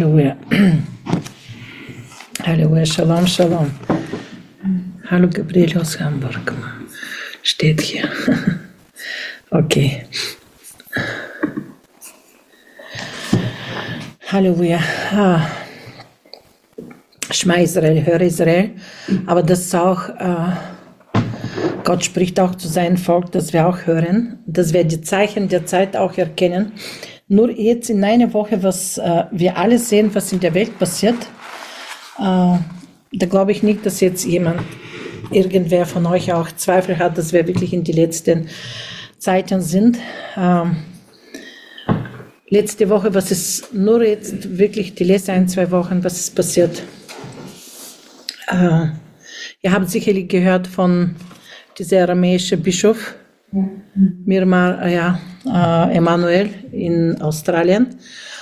Halleluja. Halleluja, Shalom, Shalom. Hallo Gabriel aus Hamburg. Steht hier. Okay. Halleluja. Schma Israel, höre Israel. Aber das ist auch, Gott spricht auch zu seinem Volk, dass wir auch hören, dass wir die Zeichen der Zeit auch erkennen. Nur jetzt in einer Woche, was wir alle sehen, was in der Welt passiert, da glaube ich nicht, dass jetzt irgendwer von euch auch Zweifel hat, dass wir wirklich in die letzten Zeiten sind. Letzte Woche, was ist nur jetzt wirklich die letzten 1-2 Wochen, was ist passiert? Ihr habt sicherlich gehört von dieser aramäischen Bischof, Emanuel in Australien,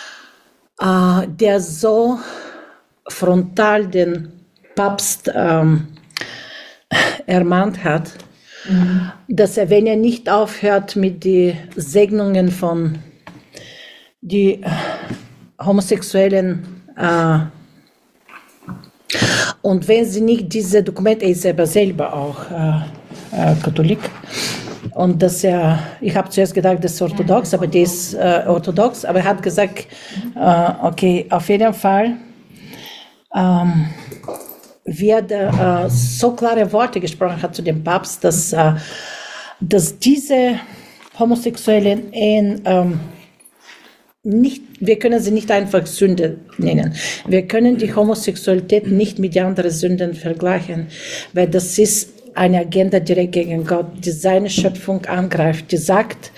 der so frontal den Papst ermahnt hat, dass er, wenn er nicht aufhört mit den Segnungen von die Homosexuellen und wenn sie nicht diese Dokumente, er ist selber auch Katholik, und dass ich habe zuerst gedacht, das ist orthodox, aber der ist orthodox, aber er hat gesagt, okay, auf jeden Fall wird so klare Worte gesprochen hat zu dem Papst, dass diese homosexuellen Ehen wir können sie nicht einfach Sünde nennen. Wir können die Homosexualität nicht mit den anderen Sünden vergleichen, weil das ist eine Agenda direkt gegen Gott, die seine Schöpfung angreift, die sagt,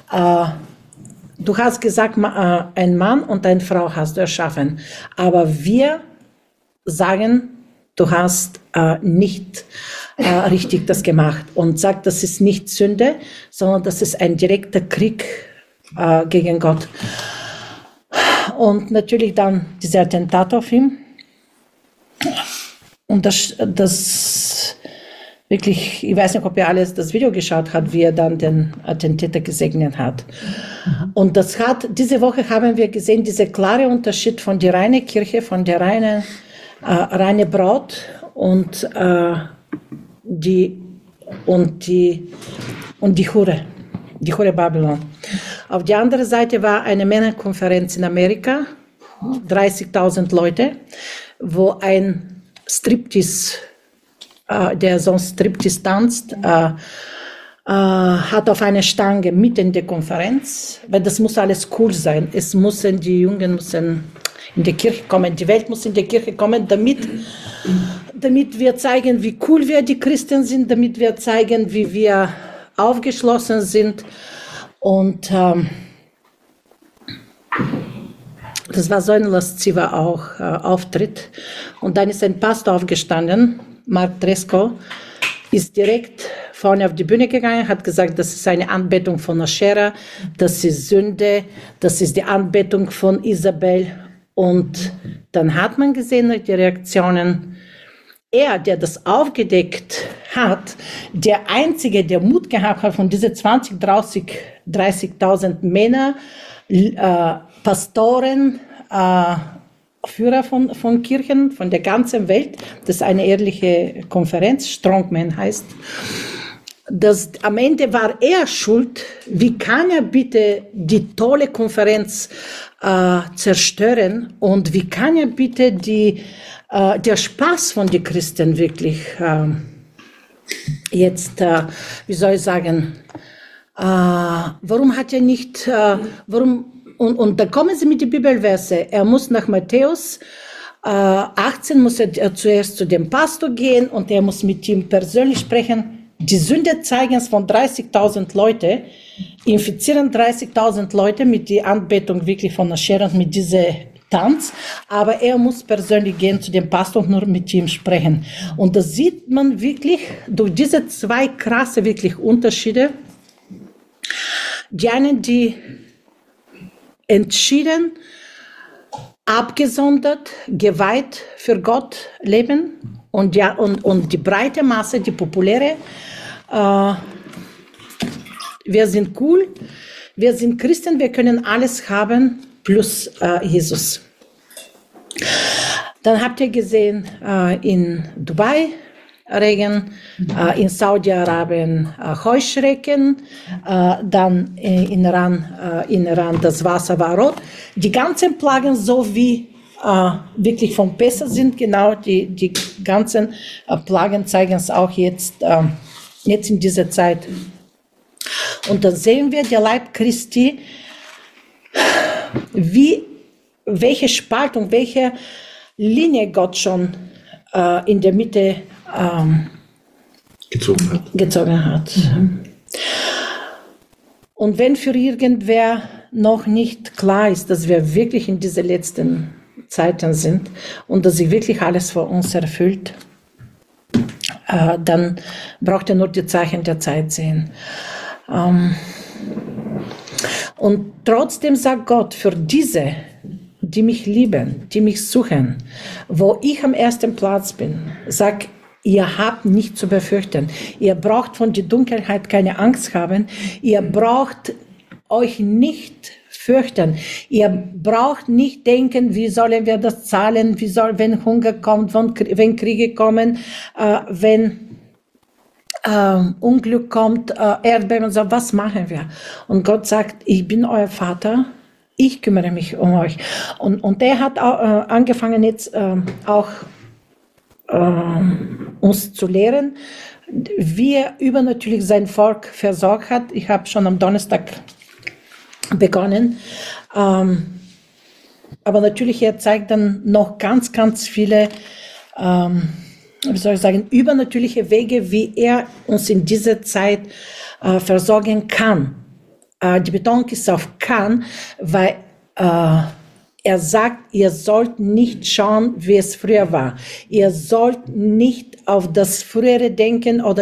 du hast gesagt, ein Mann und eine Frau hast du erschaffen, aber wir sagen, du hast nicht richtig das gemacht und sagt, das ist nicht Sünde, sondern das ist ein direkter Krieg gegen Gott. Und natürlich dann diese Attentat auf ihn. Und das wirklich, ich weiß nicht, ob ihr alles das Video geschaut habt, wie er dann den Attentäter gesegnet hat. Und diese Woche haben wir gesehen, dieser klare Unterschied von der reinen Kirche, von der reine Braut und die Hure. Die Hure Babylon. Auf der anderen Seite war eine Männerkonferenz in Amerika, 30.000 Leute, wo ein Striptease, der sonst Striptease tanzt, hat auf einer Stange mitten in der Konferenz, weil das muss alles cool sein. Die Jungen müssen in die Kirche kommen, die Welt muss in die Kirche kommen, damit wir zeigen, wie cool wir die Christen sind, damit wir zeigen, wie wir aufgeschlossen sind. Und das war so ein lasziver Auftritt. Und dann ist ein Pastor aufgestanden, Mark Tresco, ist direkt vorne auf die Bühne gegangen, hat gesagt, das ist eine Anbetung von Aschera, das ist Sünde, das ist die Anbetung von Isabel. Und dann hat man gesehen, die Reaktionen, er, der das aufgedeckt hat, der Einzige, der Mut gehabt hat, von diesen 30.000 Männer, Pastoren, Führer von Kirchen, von der ganzen Welt, das ist eine ehrliche Konferenz, Strongman heißt, am Ende war er schuld. Wie kann er bitte die tolle Konferenz zerstören und wie kann er bitte der Spaß von den Christen wirklich jetzt, wie soll ich sagen, warum hat er nicht, und da kommen sie mit den Bibelverse, er muss nach Matthäus 18, muss er zuerst zu dem Pastor gehen und er muss mit ihm persönlich sprechen. Die Sünde zeigen von 30.000 Leute, infizieren 30.000 Leute mit der Anbetung wirklich von Aschera und mit dieser Tanz, aber er muss persönlich gehen zu dem Pastor und nur mit ihm sprechen. Und das sieht man wirklich durch diese zwei krasse wirklich Unterschiede. Die einen, die entschieden, abgesondert, geweiht für Gott leben und die breite Masse, die populäre, wir sind cool, wir sind Christen, wir können alles haben, plus Jesus. Dann habt ihr gesehen, in Dubai Regen, in Saudi-Arabien Heuschrecken, dann in Iran das Wasser war rot. Die ganzen Plagen, so wie wirklich vom Pesach sind, genau die ganzen Plagen zeigen es auch jetzt in dieser Zeit. Und dann sehen wir der Leib Christi, welche Spaltung, welche Linie Gott schon in der Mitte gezogen hat. Und wenn für irgendwer noch nicht klar ist, dass wir wirklich in diese letzten Zeiten sind und dass sich wirklich alles vor uns erfüllt, dann braucht er nur die Zeichen der Zeit sehen. Und trotzdem sagt Gott, für diese, die mich lieben, die mich suchen, wo ich am ersten Platz bin, sagt, ihr habt nichts zu befürchten. Ihr braucht von der Dunkelheit keine Angst haben. Ihr braucht euch nicht fürchten. Ihr braucht nicht denken, wie sollen wir das zahlen, wenn Hunger kommt, wenn Kriege kommen, wenn Unglück kommt, Erdbeben, so, was machen wir? Und Gott sagt, ich bin euer Vater, ich kümmere mich um euch. Und er hat auch, angefangen jetzt auch uns zu lehren, wie er übernatürlich sein Volk versorgt hat. Ich habe schon am Donnerstag begonnen. Aber natürlich, er zeigt dann noch ganz, ganz viele, wie soll ich sagen, übernatürliche Wege, wie er uns in dieser Zeit versorgen kann. Die Betonung ist auf kann, weil er sagt, ihr sollt nicht schauen, wie es früher war. Ihr sollt nicht auf das Frühere denken oder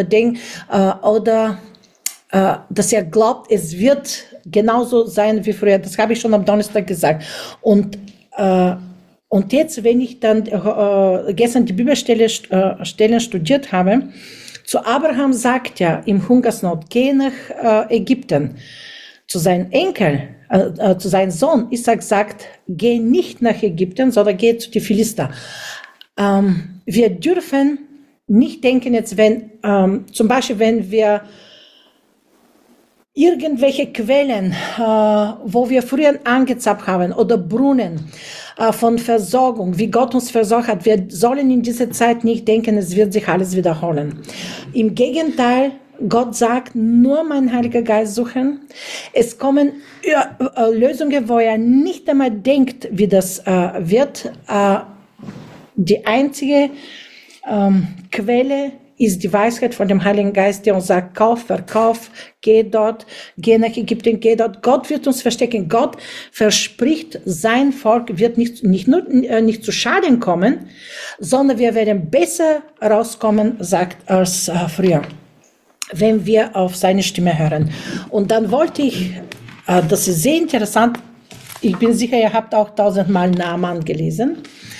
dass ihr glaubt, es wird genauso sein wie früher. Das habe ich schon am Donnerstag gesagt. Und jetzt, wenn ich dann gestern die Bibelstellen studiert habe, zu Abraham sagt ja im Hungersnot, geh nach Ägypten. Zu seinem Enkel, zu seinem Sohn Isaac sagt, geh nicht nach Ägypten, sondern geh zu den Philister. Wir dürfen nicht denken jetzt, wenn zum Beispiel, wenn wir irgendwelche Quellen, wo wir früher angezapft haben, oder Brunnen von Versorgung, wie Gott uns versorgt hat, wir sollen in dieser Zeit nicht denken, es wird sich alles wiederholen. Im Gegenteil, Gott sagt, nur mein Heiliger Geist suchen. Es kommen Lösungen, wo er nicht einmal denkt, wie das wird. Die einzige Quelle ist die Weisheit von dem Heiligen Geist, der uns sagt, kauf, verkauf, geh dort, geh nach Ägypten, geh dort. Gott wird uns verstecken. Gott verspricht, sein Volk wird nicht zu Schaden kommen, sondern wir werden besser rauskommen, sagt als früher, wenn wir auf seine Stimme hören. Und dann wollte ich, das ist sehr interessant, ich bin sicher, ihr habt auch 1000-mal Naaman gelesen,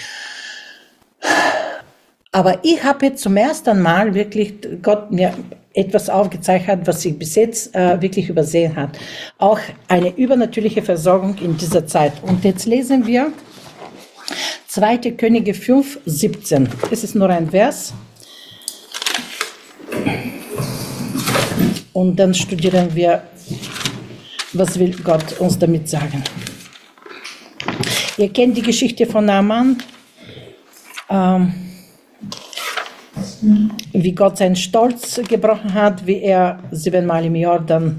aber ich habe jetzt zum ersten Mal wirklich Gott mir etwas aufgezeigt hat, was ich bis jetzt wirklich übersehen hat. Auch eine übernatürliche Versorgung in dieser Zeit. Und jetzt lesen wir 2. Könige 5, 17. Es ist nur ein Vers. Und dann studieren wir, was will Gott uns damit sagen. Ihr kennt die Geschichte von Naaman, wie Gott seinen Stolz gebrochen hat, wie er 7-mal im Jordan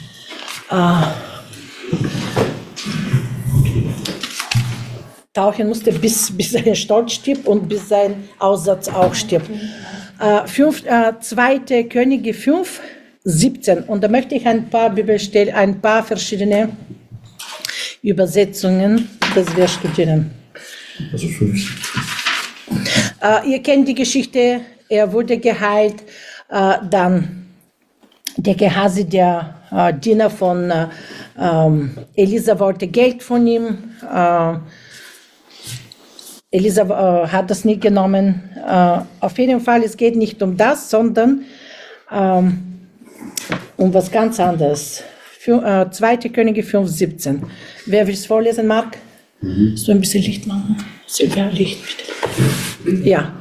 tauchen musste, bis sein Stolz stirbt und bis sein Aussatz auch stirbt. 2. Könige 5, 17. Und da möchte ich ein paar Bibelstellen, ein paar verschiedene Übersetzungen, das wir studieren. Also 5. Ihr kennt die Geschichte, er wurde geheilt, dann der Gehasi, der Diener von Elisa, wollte Geld von ihm. Elisa hat das nicht genommen. Auf jeden Fall, es geht nicht um das, sondern um was ganz anderes. 2. Könige 5, 17. Wer will es vorlesen, Marc? Willst du ein bisschen Licht machen? Silvia, Licht bitte. Ja.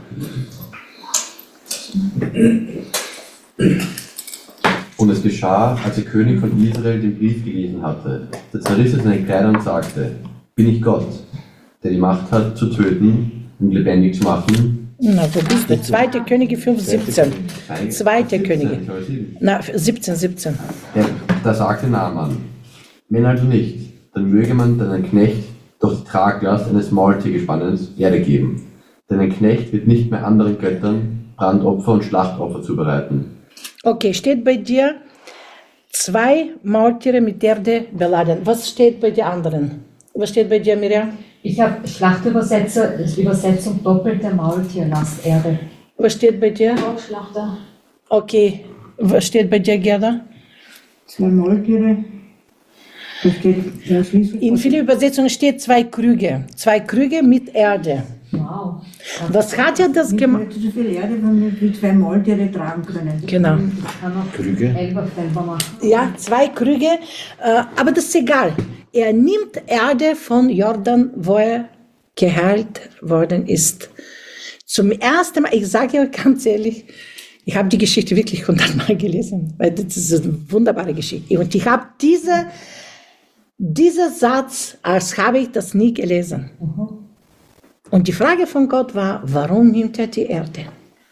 Und es geschah, als der König von Israel den Brief gelesen hatte. Da zerriss er seine Kleider und sagte: Bin ich Gott, der die Macht hat, zu töten und lebendig zu machen? Na, wo bist du? 2. Könige 5,17. 2. Könige. Na, 17. Da sagte Naaman: Wenn also nicht, dann möge man deinen Knecht durch die Traglast eines Maultiergespannes Erde geben. Denn ein Knecht wird nicht mehr anderen Göttern Brandopfer und Schlachtopfer zubereiten. Okay, steht bei dir 2 Maultiere mit Erde beladen. Was steht bei den anderen? Was steht bei dir, Miriam? Ich habe Übersetzung doppelte Maultierlast Erde. Was steht bei dir? Schlachter. Okay, was steht bei dir, Gerda? 2 Maultiere. Da steht In vielen Übersetzungen steht 2 Krüge. 2 Krüge mit Erde. Wow. Was hat ja das gemacht? Nicht so viel Erde, wenn wir 2 Maultiere tragen können. Genau. Kann man Krüge. selber machen. Ja, 2 Krüge, aber das ist egal. Er nimmt Erde von Jordan, wo er geheilt worden ist. Zum ersten Mal, ich sage euch ganz ehrlich, ich habe die Geschichte wirklich 100-mal gelesen, weil das ist eine wunderbare Geschichte. Und ich habe dieser Satz, als habe ich das nie gelesen. Und die Frage von Gott war, warum nimmt er die Erde?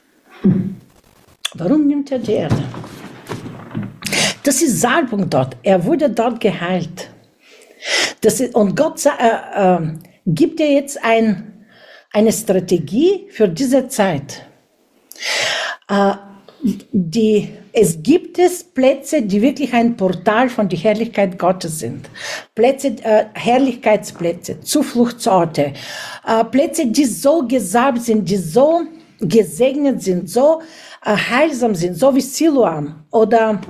Warum nimmt er die Erde? Das ist Salbung dort. Er wurde dort geheilt. Und Gott gibt dir jetzt eine Strategie für diese Zeit. Es gibt Plätze, die wirklich ein Portal von der Herrlichkeit Gottes sind. Plätze, Herrlichkeitsplätze, Zufluchtsorte, Plätze, die so gesalbt sind, die so gesegnet sind, so heilsam sind, so wie Siloam oder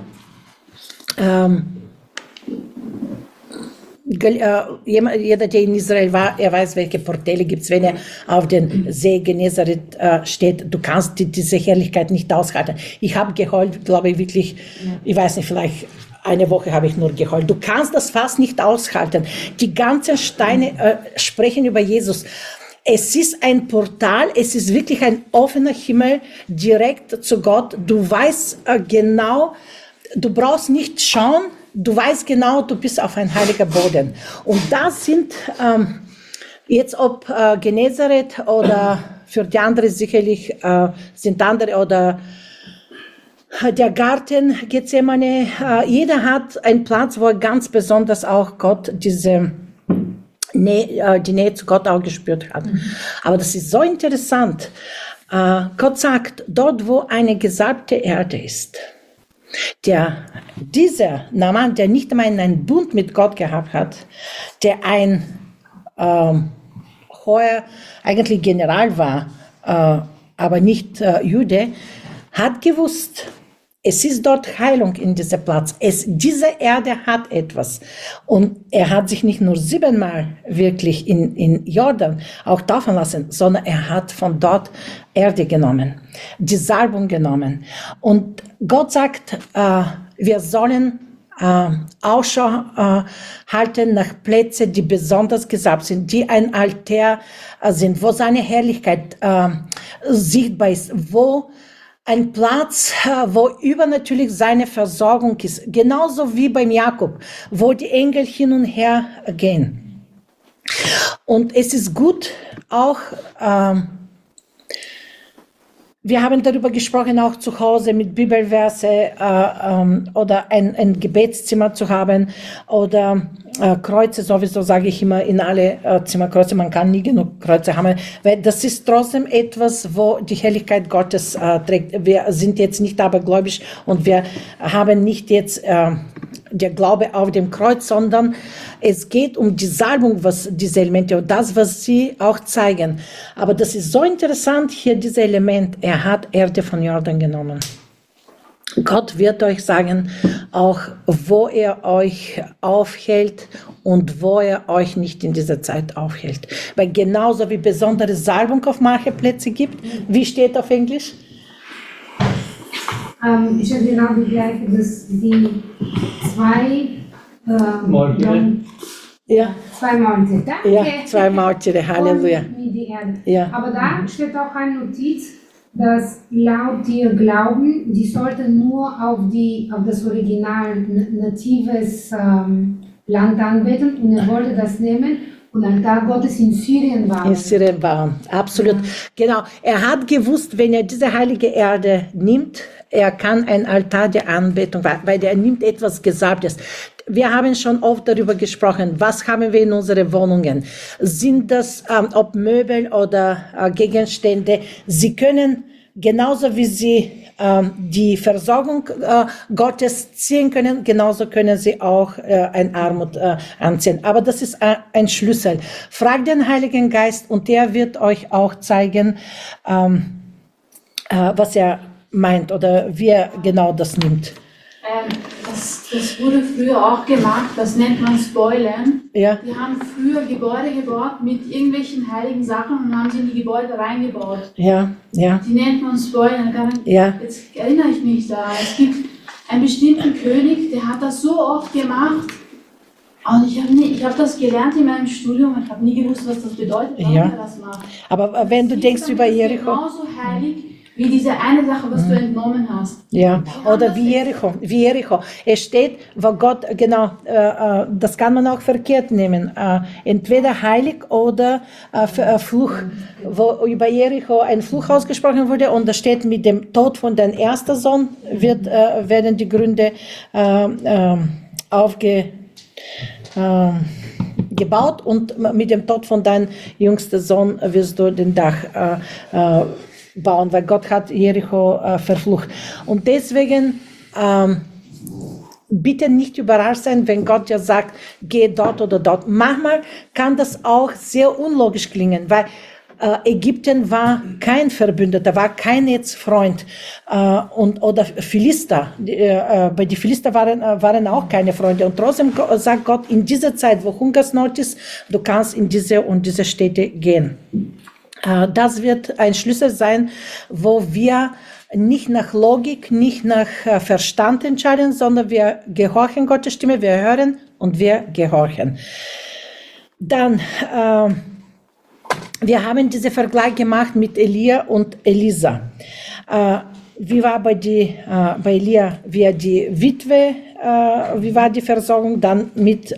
jeder, der in Israel war, er weiß, welche Portale gibt es, wenn er auf den See Genezareth steht. Du kannst diese Herrlichkeit nicht aushalten. Ich habe geheult, glaube ich, wirklich, ich weiß nicht, vielleicht eine Woche habe ich nur geheult. Du kannst das fast nicht aushalten. Die ganzen Steine sprechen über Jesus. Es ist ein Portal, es ist wirklich ein offener Himmel direkt zu Gott. Du weißt genau, du brauchst nicht schauen, du weißt genau, du bist auf ein heiliger Boden. Und das sind jetzt ob Genezareth oder für die anderen sicherlich sind andere oder der Garten Gethsemane. Jeder hat einen Platz, wo er ganz besonders auch Gott die Nähe zu Gott auch gespürt hat. Aber das ist so interessant. Gott sagt, dort wo eine gesalbte Erde ist, dieser Naaman, der nicht einmal einen Bund mit Gott gehabt hat, der ein hoher, eigentlich General war, aber nicht Jude, hat gewusst, es ist dort Heilung in diesem Platz. Diese Erde hat etwas. Und er hat sich nicht nur 7-mal wirklich in Jordan auch taufen lassen, sondern er hat von dort Erde genommen, die Salbung genommen. Und Gott sagt, wir sollen Ausschau halten nach Plätzen, die besonders gesalbt sind, die ein Altar sind, wo seine Herrlichkeit sichtbar ist, wo ein Platz, wo übernatürlich seine Versorgung ist, genauso wie beim Jakob, wo die Engel hin und her gehen. Und es ist gut auch, wir haben darüber gesprochen, auch zu Hause mit Bibelverse oder ein Gebetszimmer zu haben oder Kreuze, sowieso sage ich immer, in alle Zimmerkreuze, man kann nie genug Kreuze haben, weil das ist trotzdem etwas, wo die Herrlichkeit Gottes trägt. Wir sind jetzt nicht abergläubisch und wir haben nicht jetzt der Glaube auf dem Kreuz, sondern es geht um die Salbung, was diese Elemente und das, was sie auch zeigen. Aber das ist so interessant hier, dieses Element, er hat Erde von Jordan genommen. Gott wird euch sagen, auch wo er euch aufhält und wo er euch nicht in dieser Zeit aufhält. Weil genauso wie besondere Salbung auf manche Plätze gibt, wie steht auf Englisch? Ist ja genau die gleiche, dass die 2 Maultiere. Ja, 2 Monate. Danke. ja, 2 Maultiere, Halleluja. Und mit die Erde. Ja. Aber da steht auch eine Notiz, dass laut ihr Glauben, die sollten nur auf das Original natives Land anbeten und er wollte das nehmen und Altar Gottes in Syrien bauen. In Syrien bauen, absolut. Genau, er hat gewusst, wenn er diese heilige Erde nimmt, er kann ein Altar der Anbetung, weil er nimmt etwas Gesalbtes. Wir haben schon oft darüber gesprochen, was haben wir in unseren Wohnungen? Sind das, ob Möbel oder Gegenstände, sie können genauso wie sie die Versorgung Gottes ziehen können, genauso können sie auch ein Armut anziehen. Aber das ist ein Schlüssel. Fragt den Heiligen Geist und der wird euch auch zeigen, was er meint oder wie er genau das nimmt. Das wurde früher auch gemacht, das nennt man Spoilern. Ja. Die haben früher Gebäude gebaut mit irgendwelchen heiligen Sachen und haben sie in die Gebäude reingebaut. Ja, ja, Die nennt man Spoilern. ja, Jetzt erinnere ich mich da. Es gibt einen bestimmten König, der hat das so oft gemacht. Und ich hab das gelernt in meinem Studium und habe nie gewusst, was das bedeutet, warum Ja. er das macht. aber wenn du denkst über Jericho, Genauso heilig wie diese eine Sache, was du entnommen hast. ja, oder wie Jericho. Es steht, wo Gott, genau, das kann man auch verkehrt nehmen, entweder heilig oder Fluch, wo über Jericho ein Fluch ausgesprochen wurde und da steht, mit dem Tod von deinem ersten Sohn werden die Gründe gebaut und mit dem Tod von deinem jüngsten Sohn wirst du den Dach bauen, weil Gott hat Jericho verflucht. Und deswegen bitte nicht überrascht sein, wenn Gott ja sagt, geh dort oder dort. Manchmal kann das auch sehr unlogisch klingen, weil Ägypten war kein Verbündeter, war kein jetzt Freund oder Philister. Bei den Philister waren auch keine Freunde. Und trotzdem sagt Gott, in dieser Zeit, wo Hungersnot ist, du kannst in diese und diese Städte gehen. Das wird ein Schlüssel sein, wo wir nicht nach Logik, nicht nach Verstand entscheiden, sondern wir gehorchen Gottes Stimme, wir hören und wir gehorchen. Dann, wir haben diesen Vergleich gemacht mit Elia und Elisa. Wie war bei Elia, wie die Witwe, wie war die Versorgung, dann mit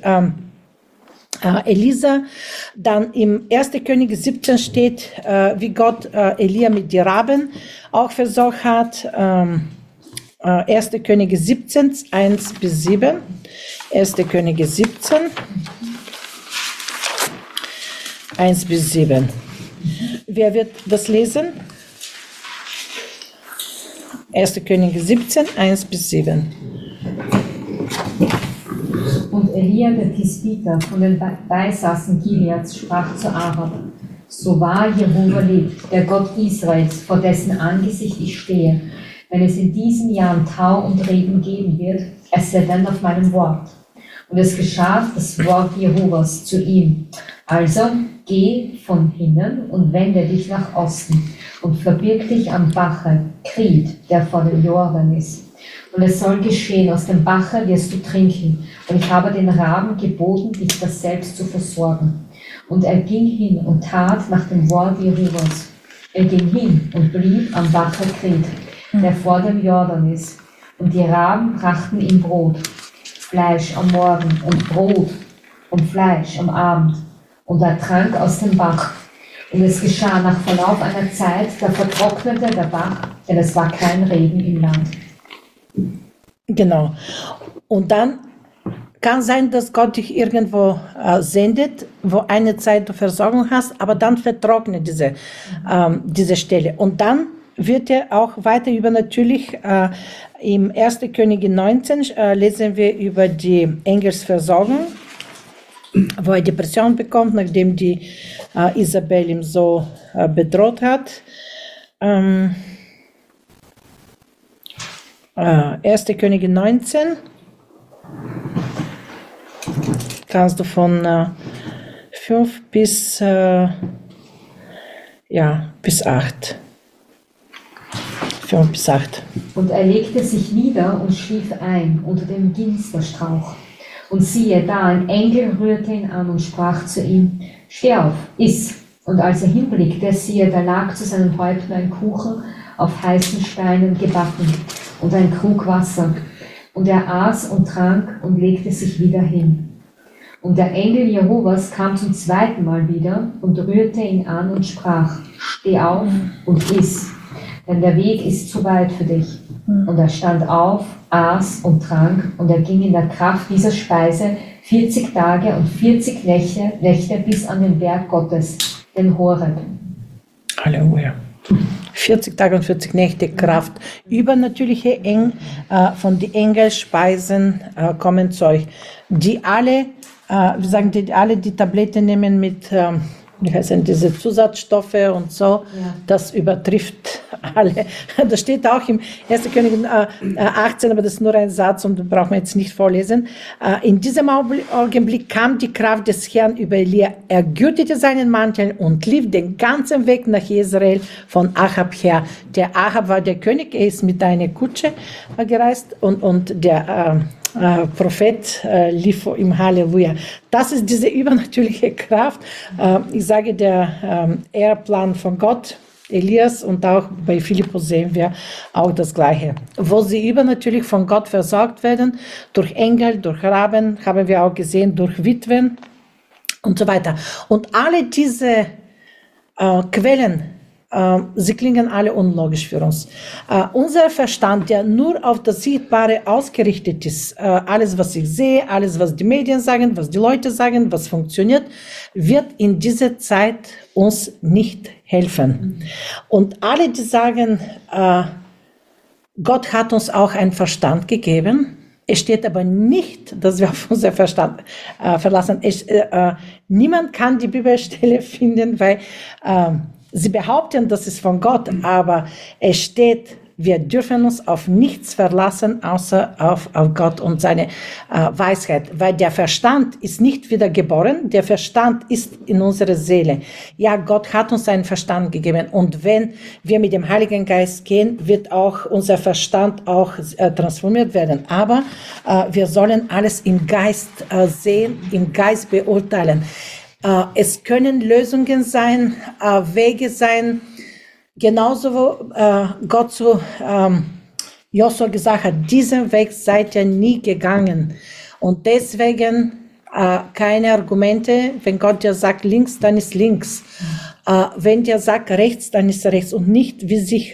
Elisa, dann im 1. König 17 steht, wie Gott Elia mit den Raben auch versorgt hat. 1. Könige 17, 1 bis 7. 1. Könige 17, 1 bis 7. Wer wird das lesen? 1. Könige 17, 1 bis 7. Und Elia, der Tisbiter, von den Beisassen Gileads, sprach zu Ahab: So wahr Jehova lebt, der Gott Israels, vor dessen Angesicht ich stehe, wenn es in diesem Jahr Tau und Regen geben wird, es sei denn auf meinem Wort. Und es geschah das Wort Jehovas zu ihm: Also geh von hinnen und wende dich nach Osten und verbirg dich am Bache Krit, der vor dem Jordan ist. Und es soll geschehen, aus dem Bache wirst du trinken. Und ich habe den Raben geboten, dich das selbst zu versorgen. Und er ging hin und tat nach dem Wort Jehovas. Er ging hin und blieb am Bache Krit, der vor dem Jordan ist. Und die Raben brachten ihm Brot, Fleisch am Morgen und Brot und Fleisch am Abend. Und er trank aus dem Bach. Und es geschah nach Verlauf einer Zeit, da vertrocknete der Bach, denn es war kein Regen im Land. Genau. Und dann kann sein, dass Gott dich irgendwo sendet, wo eine Zeit du Versorgung hast, aber dann vertrocknet diese Stelle. Und dann wird er auch weiter übernatürlich, im 1. Könige 19 lesen wir über die Engelsversorgung, wo er Depression bekommt, nachdem die Isabel ihm so bedroht hat. 1. Könige 19, kannst du von 5 bis 8. 5 bis 8. Und er legte sich nieder und schlief ein unter dem Ginsterstrauch. Und siehe, da ein Engel rührte ihn an und sprach zu ihm, steh auf, iss. Und als er hinblickte, siehe, da lag zu seinen Häupten ein Kuchen auf heißen Steinen gebacken und ein Krug Wasser. Und er aß und trank und legte sich wieder hin. Und der Engel Jehovas kam zum zweiten Mal wieder und rührte ihn an und sprach, steh auf und iss, denn der Weg ist zu weit für dich. Und er stand auf, aß und trank, und er ging in der Kraft dieser Speise 40 Tage und 40 Nächte bis an den Berg Gottes, den Horeb. Halleluja. 40 Tage und 40 Nächte Kraft. Übernatürliche von den Engelspeisen kommen zu euch, die alle, wir sagen, die alle die Tabletten nehmen mit, wie heißen diese Zusatzstoffe und so, das übertrifft alle. Das steht auch im 1. Königin 18, aber das ist nur ein Satz und den brauchen wir jetzt nicht vorlesen. In diesem Augenblick kam die Kraft des Herrn über Elia, er gürtete seinen Mantel und lief den ganzen Weg nach Israel von Achab her. Der Achab war der König, er ist mit einer Kutsche gereist und der Prophet lief im Halleluja. Das ist diese übernatürliche Kraft. Ich sage, der Ehrplan von Gott, Elias, und auch bei Philippus sehen wir auch das Gleiche. Wo sie übernatürlich von Gott versorgt werden, durch Engel, durch Raben, haben wir auch gesehen, durch Witwen und so weiter. Und alle diese Quellen, sie klingen alle unlogisch für uns. Unser Verstand, der nur auf das Sichtbare ausgerichtet ist, alles, was ich sehe, alles, was die Medien sagen, was die Leute sagen, was funktioniert, wird in dieser Zeit uns nicht helfen. Und alle, die sagen, Gott hat uns auch einen Verstand gegeben, es steht aber nicht, dass wir auf unseren Verstand verlassen. Niemand kann die Bibelstelle finden, weil sie behaupten, das ist von Gott, aber es steht, wir dürfen uns auf nichts verlassen, außer auf Gott und seine Weisheit. Weil der Verstand ist nicht wieder geboren, der Verstand ist in unserer Seele. Ja, Gott hat uns einen Verstand gegeben. Und wenn wir mit dem Heiligen Geist gehen, wird auch unser Verstand auch transformiert werden. Aber wir sollen alles im Geist sehen, im Geist beurteilen. Es können Lösungen sein, Wege sein, genauso wie Gott zu Josua gesagt hat, diesen Weg seid ihr nie gegangen. Und deswegen keine Argumente, wenn Gott dir sagt links, dann ist links. Wenn dir sagt rechts, dann ist rechts und nicht, wie sich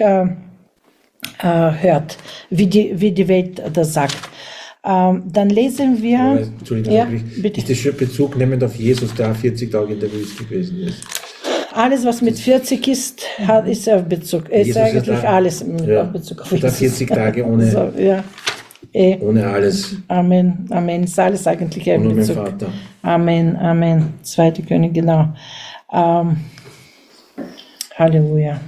hört, wie die Welt das sagt. Dann lesen wir. Entschuldigung, ja, bitte. ist das schon Bezug nehmend auf Jesus, der 40 Tage in der Wüste gewesen ist? Alles, was mit 40 ist, ist auf Bezug. Ist eigentlich alles mit Bezug auf Jesus. 40 Tage ohne, so, ja. ohne alles. Amen, Amen. Ist alles eigentlich Ohne Bezug. mein Vater. Amen, Amen. 2. König, genau. Halleluja.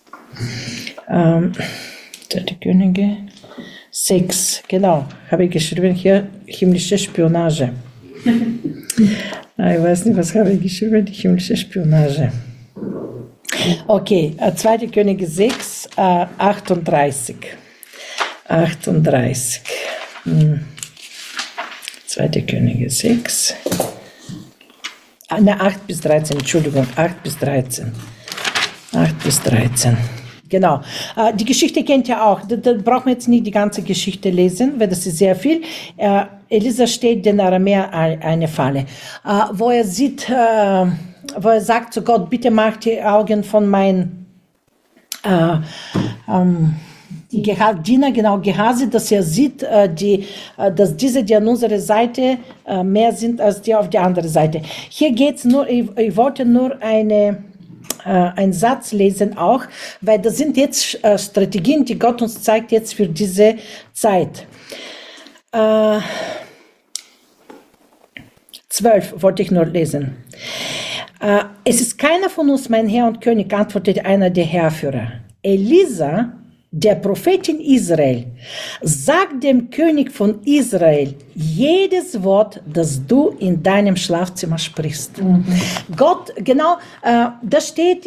2. Könige 6, genau. Habe ich geschrieben hier, himmlische Spionage. Ich weiß nicht, was habe ich geschrieben, die himmlische Spionage. Okay, 2. Könige 6, 38. 38. 2. Könige 6. 8 bis 13, Entschuldigung, 8 bis 13. 8 bis 13. Genau. Die Geschichte kennt ihr auch. Da braucht man jetzt nicht die ganze Geschichte lesen, weil das ist sehr viel. Elisa steht den Aramäer eine Falle, wo er sieht, wo er sagt zu Gott, bitte mach die Augen von meinen Diener, genau, Gehasi, dass er sieht, dass diese, die an unserer Seite mehr sind als die auf der anderen Seite. Hier geht's nur, ich wollte nur einen Satz lesen auch, weil das sind jetzt Strategien, die Gott uns zeigt jetzt für diese Zeit. 12 wollte ich nur lesen. Es ist keiner von uns, mein Herr und König, antwortete einer der Heerführer. Elisa, der Prophetin Israel, sagt dem König von Israel jedes Wort, das du in deinem Schlafzimmer sprichst. Gott, genau, das steht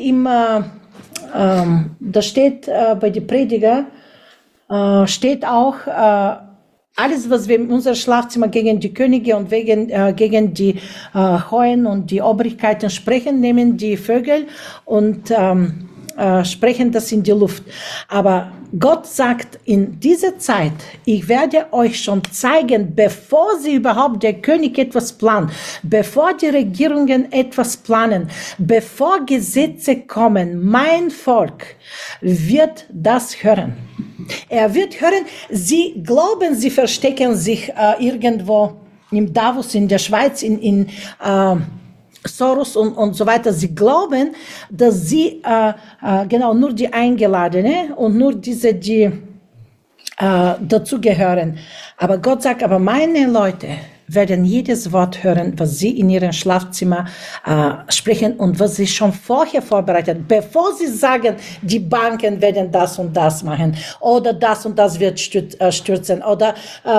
bei den Prediger, steht auch, alles, was wir in unser Schlafzimmer gegen die Könige und gegen die Heuen und die Obrigkeiten sprechen, nehmen die Vögel und sprechen das in die Luft. Aber Gott sagt in dieser Zeit, ich werde euch schon zeigen, bevor sie überhaupt der König etwas plant, bevor die Regierungen etwas planen, bevor Gesetze kommen, mein Volk wird das hören. Er wird hören, sie glauben, sie verstecken sich irgendwo in Davos, in der Schweiz, in Soros und so weiter. Sie glauben, dass sie genau nur die Eingeladenen und nur diese, die dazugehören. Aber Gott sagt, aber meine Leute werden jedes Wort hören, was sie in ihrem Schlafzimmer sprechen und was sie schon vorher vorbereitet, bevor sie sagen, die Banken werden das und das machen oder das und das wird stürzen oder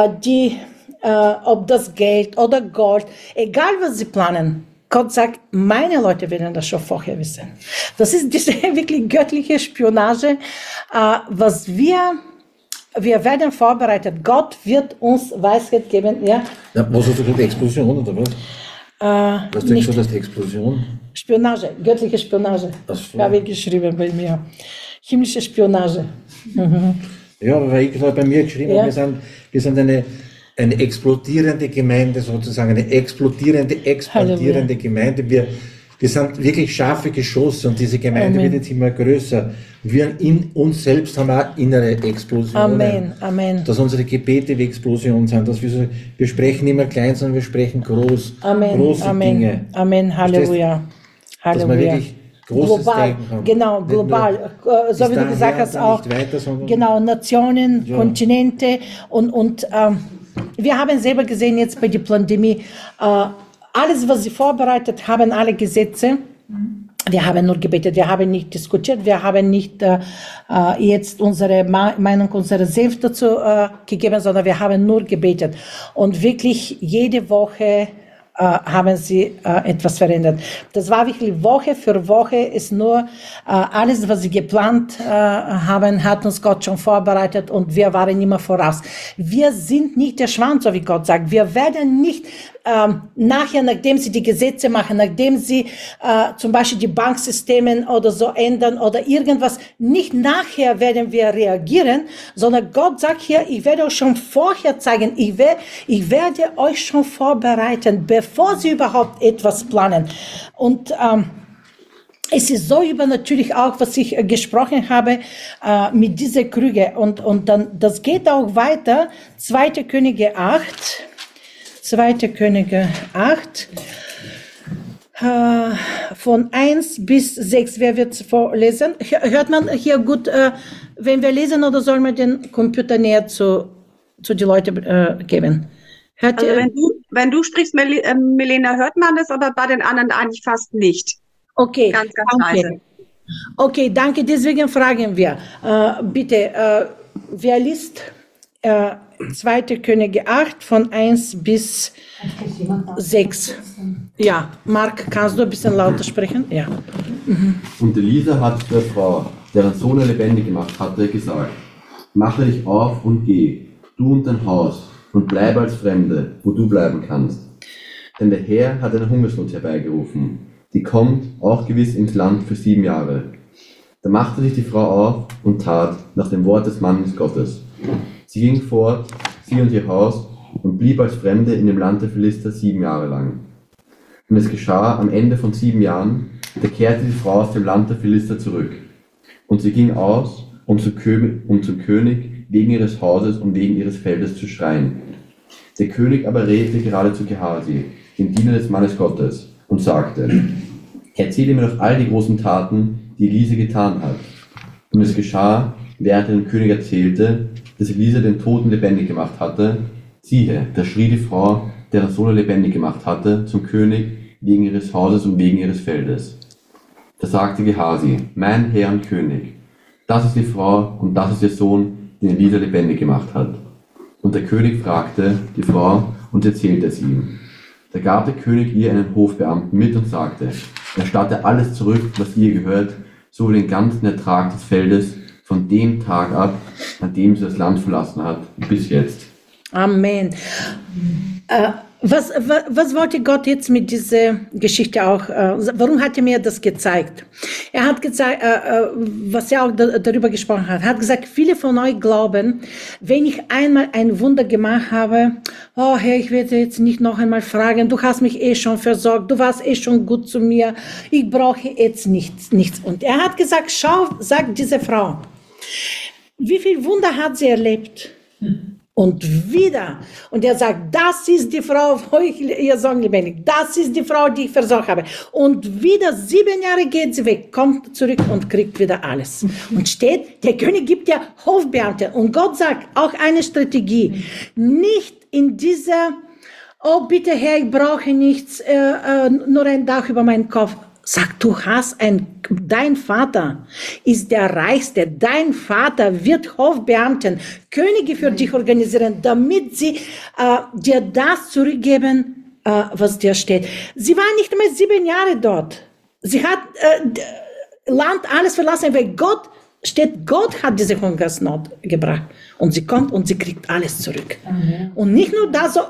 ob das Geld oder Gold, egal was sie planen. Gott sagt, meine Leute werden das schon vorher wissen. Das ist diese wirklich göttliche Spionage, was wir werden vorbereitet. Gott wird uns Weisheit geben. Ja? Na, was hast du gesagt, Explosion oder was? Was du nicht gesagt hast, Explosion? Spionage, göttliche Spionage. Ach so. Habe ich geschrieben bei mir. Himmlische Spionage. Mhm. Ja, aber weil ich gerade bei mir geschrieben Ja. habe, wir sind eine explodierende Gemeinde, sozusagen eine expandierende Halleluja. Gemeinde. Wir sind wirklich scharfe Geschosse und diese Gemeinde Amen. wird jetzt immer größer. Wir in uns selbst haben auch innere Explosionen. Amen, Amen. Dass unsere Gebete wie Explosion sind, dass wir sprechen immer klein, sondern wir sprechen groß. Amen, Große Amen, Dinge. Amen, Halleluja. Dass man Halleluja. wirklich Großes Global, denken kann. genau, Nicht nur global. So bis wie du gesagt daher, hast, dann auch nicht weiter, sondern genau, Nationen, Ja. Kontinente und wir haben selber gesehen jetzt bei der Pandemie, alles, was sie vorbereitet haben, alle Gesetze, wir haben nur gebetet, wir haben nicht diskutiert, wir haben nicht jetzt unsere Meinung, unsere Senf dazu gegeben, sondern wir haben nur gebetet. Und wirklich jede Woche haben sie etwas verändert. Das war wirklich Woche für Woche, ist nur alles, was sie geplant haben, hat uns Gott schon vorbereitet und wir waren immer voraus. Wir sind nicht der Schwanz, so wie Gott sagt. Wir werden nicht nachher, nachdem sie die Gesetze machen, nachdem sie zum Beispiel die Banksysteme oder so ändern oder irgendwas, nicht nachher werden wir reagieren, sondern Gott sagt hier, ich werde euch schon vorher zeigen, ich werde euch schon vorbereiten, bevor sie überhaupt etwas planen. Und es ist so übernatürlich auch, was ich gesprochen habe mit dieser Krüge. Und dann, das geht auch weiter. 2. Könige 8. 2. Könige 8. Von 1 bis 6. Wer wird vorlesen? Hört man hier gut, wenn wir lesen, oder soll man den Computer näher zu den Leuten geben? Hört Also ihr? wenn du sprichst, Milena, hört man das, aber bei den anderen eigentlich fast nicht. Okay, Ganz danke. leise. Okay, danke. Deswegen fragen wir. Bitte, wer liest 2. Könige 8 von 1 bis 6? Ja, Marc, kannst du ein bisschen lauter sprechen? Ja. Und Elisa hat der Frau, deren Sohn er lebendig gemacht hatte, gesagt: Mache dich auf und geh, du und dein Haus, und bleibe als Fremde, wo du bleiben kannst. Denn der Herr hat eine Hungersnot herbeigerufen, die kommt auch gewiss ins Land für 7 Jahre. Da machte sich die Frau auf und tat nach dem Wort des Mannes Gottes. Sie ging fort, sie und ihr Haus, und blieb als Fremde in dem Land der Philister 7 Jahre lang. Und es geschah am Ende von 7 Jahren, da kehrte die Frau aus dem Land der Philister zurück. Und sie ging aus, um zum König wegen ihres Hauses und wegen ihres Feldes zu schreien. Der König aber redete gerade zu Gehasi, dem Diener des Mannes Gottes, und sagte: Erzähle mir doch all die großen Taten, die Elisa getan hat. Und es geschah, während er dem König erzählte, dass Elisa den Toten lebendig gemacht hatte, siehe, da schrie die Frau, deren Sohn er lebendig gemacht hatte, zum König wegen ihres Hauses und wegen ihres Feldes. Da sagte Gehasi: Mein Herr und König, das ist die Frau und das ist ihr Sohn, den Elisa lebendig gemacht hat. Und der König fragte die Frau und erzählte es ihm. Da gab der König ihr einen Hofbeamten mit und sagte: Erstatte alles zurück, was ihr gehört, so den ganzen Ertrag des Feldes, von dem Tag ab, an dem sie das Land verlassen hat, bis jetzt. Amen. Was wollte Gott jetzt mit dieser Geschichte auch, warum hat er mir das gezeigt? Er hat gezeigt, was er auch darüber gesprochen hat, hat gesagt, viele von euch glauben, wenn ich einmal ein Wunder gemacht habe, oh Herr, ich werde jetzt nicht noch einmal fragen, du hast mich schon versorgt, du warst schon gut zu mir, ich brauche jetzt nichts. Und er hat gesagt, schau, sagt diese Frau, wie viel Wunder hat sie erlebt? Und wieder. Und er sagt, das ist die Frau, wo ich ihr Sohn lebendig. Das ist die Frau, die ich versorgt habe. Und wieder 7 Jahre geht sie weg, kommt zurück und kriegt wieder alles. Und steht, der König gibt ja Hofbeamte. Und Gott sagt, auch eine Strategie. Nicht in dieser, oh bitte Herr, ich brauche nichts, nur ein Dach über meinen Kopf. Sag, du hast dein Vater ist der Reichste, dein Vater wird Hofbeamten, Könige für dich organisieren, damit sie dir das zurückgeben, was dir steht. Sie war nicht mehr 7 Jahre dort. Sie hat Land alles verlassen, weil Gott hat diese Hungersnot gebracht. Und sie kommt und sie kriegt alles zurück. Mhm. Und nicht nur das, so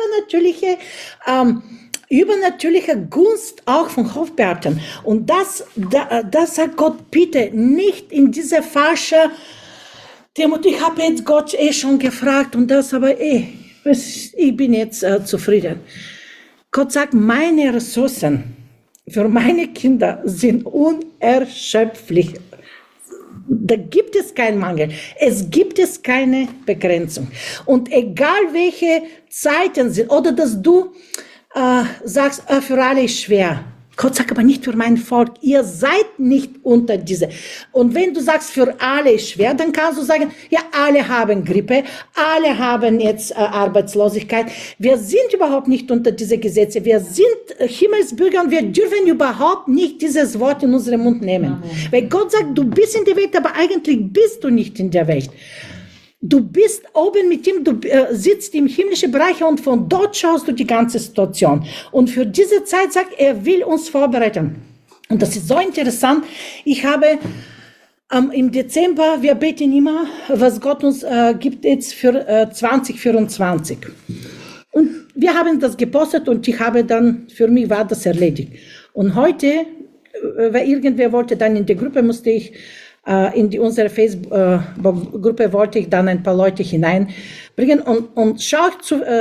übernatürliche Gunst auch von Hofbeamten. Und das sagt Gott, bitte nicht in diese falsche, Timothy, ich habe jetzt Gott schon gefragt und das, aber ich bin jetzt zufrieden. Gott sagt, meine Ressourcen für meine Kinder sind unerschöpflich. Da gibt es keinen Mangel. Es gibt keine Begrenzung. Und egal welche Zeiten sind, oder dass du sagst, für alle ist schwer. Gott sagt aber nicht für mein Volk. Ihr seid nicht unter diese. Und wenn du sagst, für alle ist schwer, dann kannst du sagen, ja, alle haben Grippe, alle haben jetzt Arbeitslosigkeit. Wir sind überhaupt nicht unter diese Gesetze. Wir sind Himmelsbürger und wir dürfen überhaupt nicht dieses Wort in unseren Mund nehmen. Weil Gott sagt, du bist in der Welt, aber eigentlich bist du nicht in der Welt. Du bist oben mit ihm, du sitzt im himmlischen Bereich und von dort schaust du die ganze Situation. Und für diese Zeit sagt er, will uns vorbereiten. Und das ist so interessant. Ich habe im Dezember, wir beten immer, was Gott uns gibt jetzt für 2024. Und wir haben das gepostet und ich habe dann, für mich war das erledigt. Und heute, weil irgendwer wollte dann in der Gruppe, musste ich in unsere Facebook-Gruppe wollte ich dann ein paar Leute hineinbringen und schaut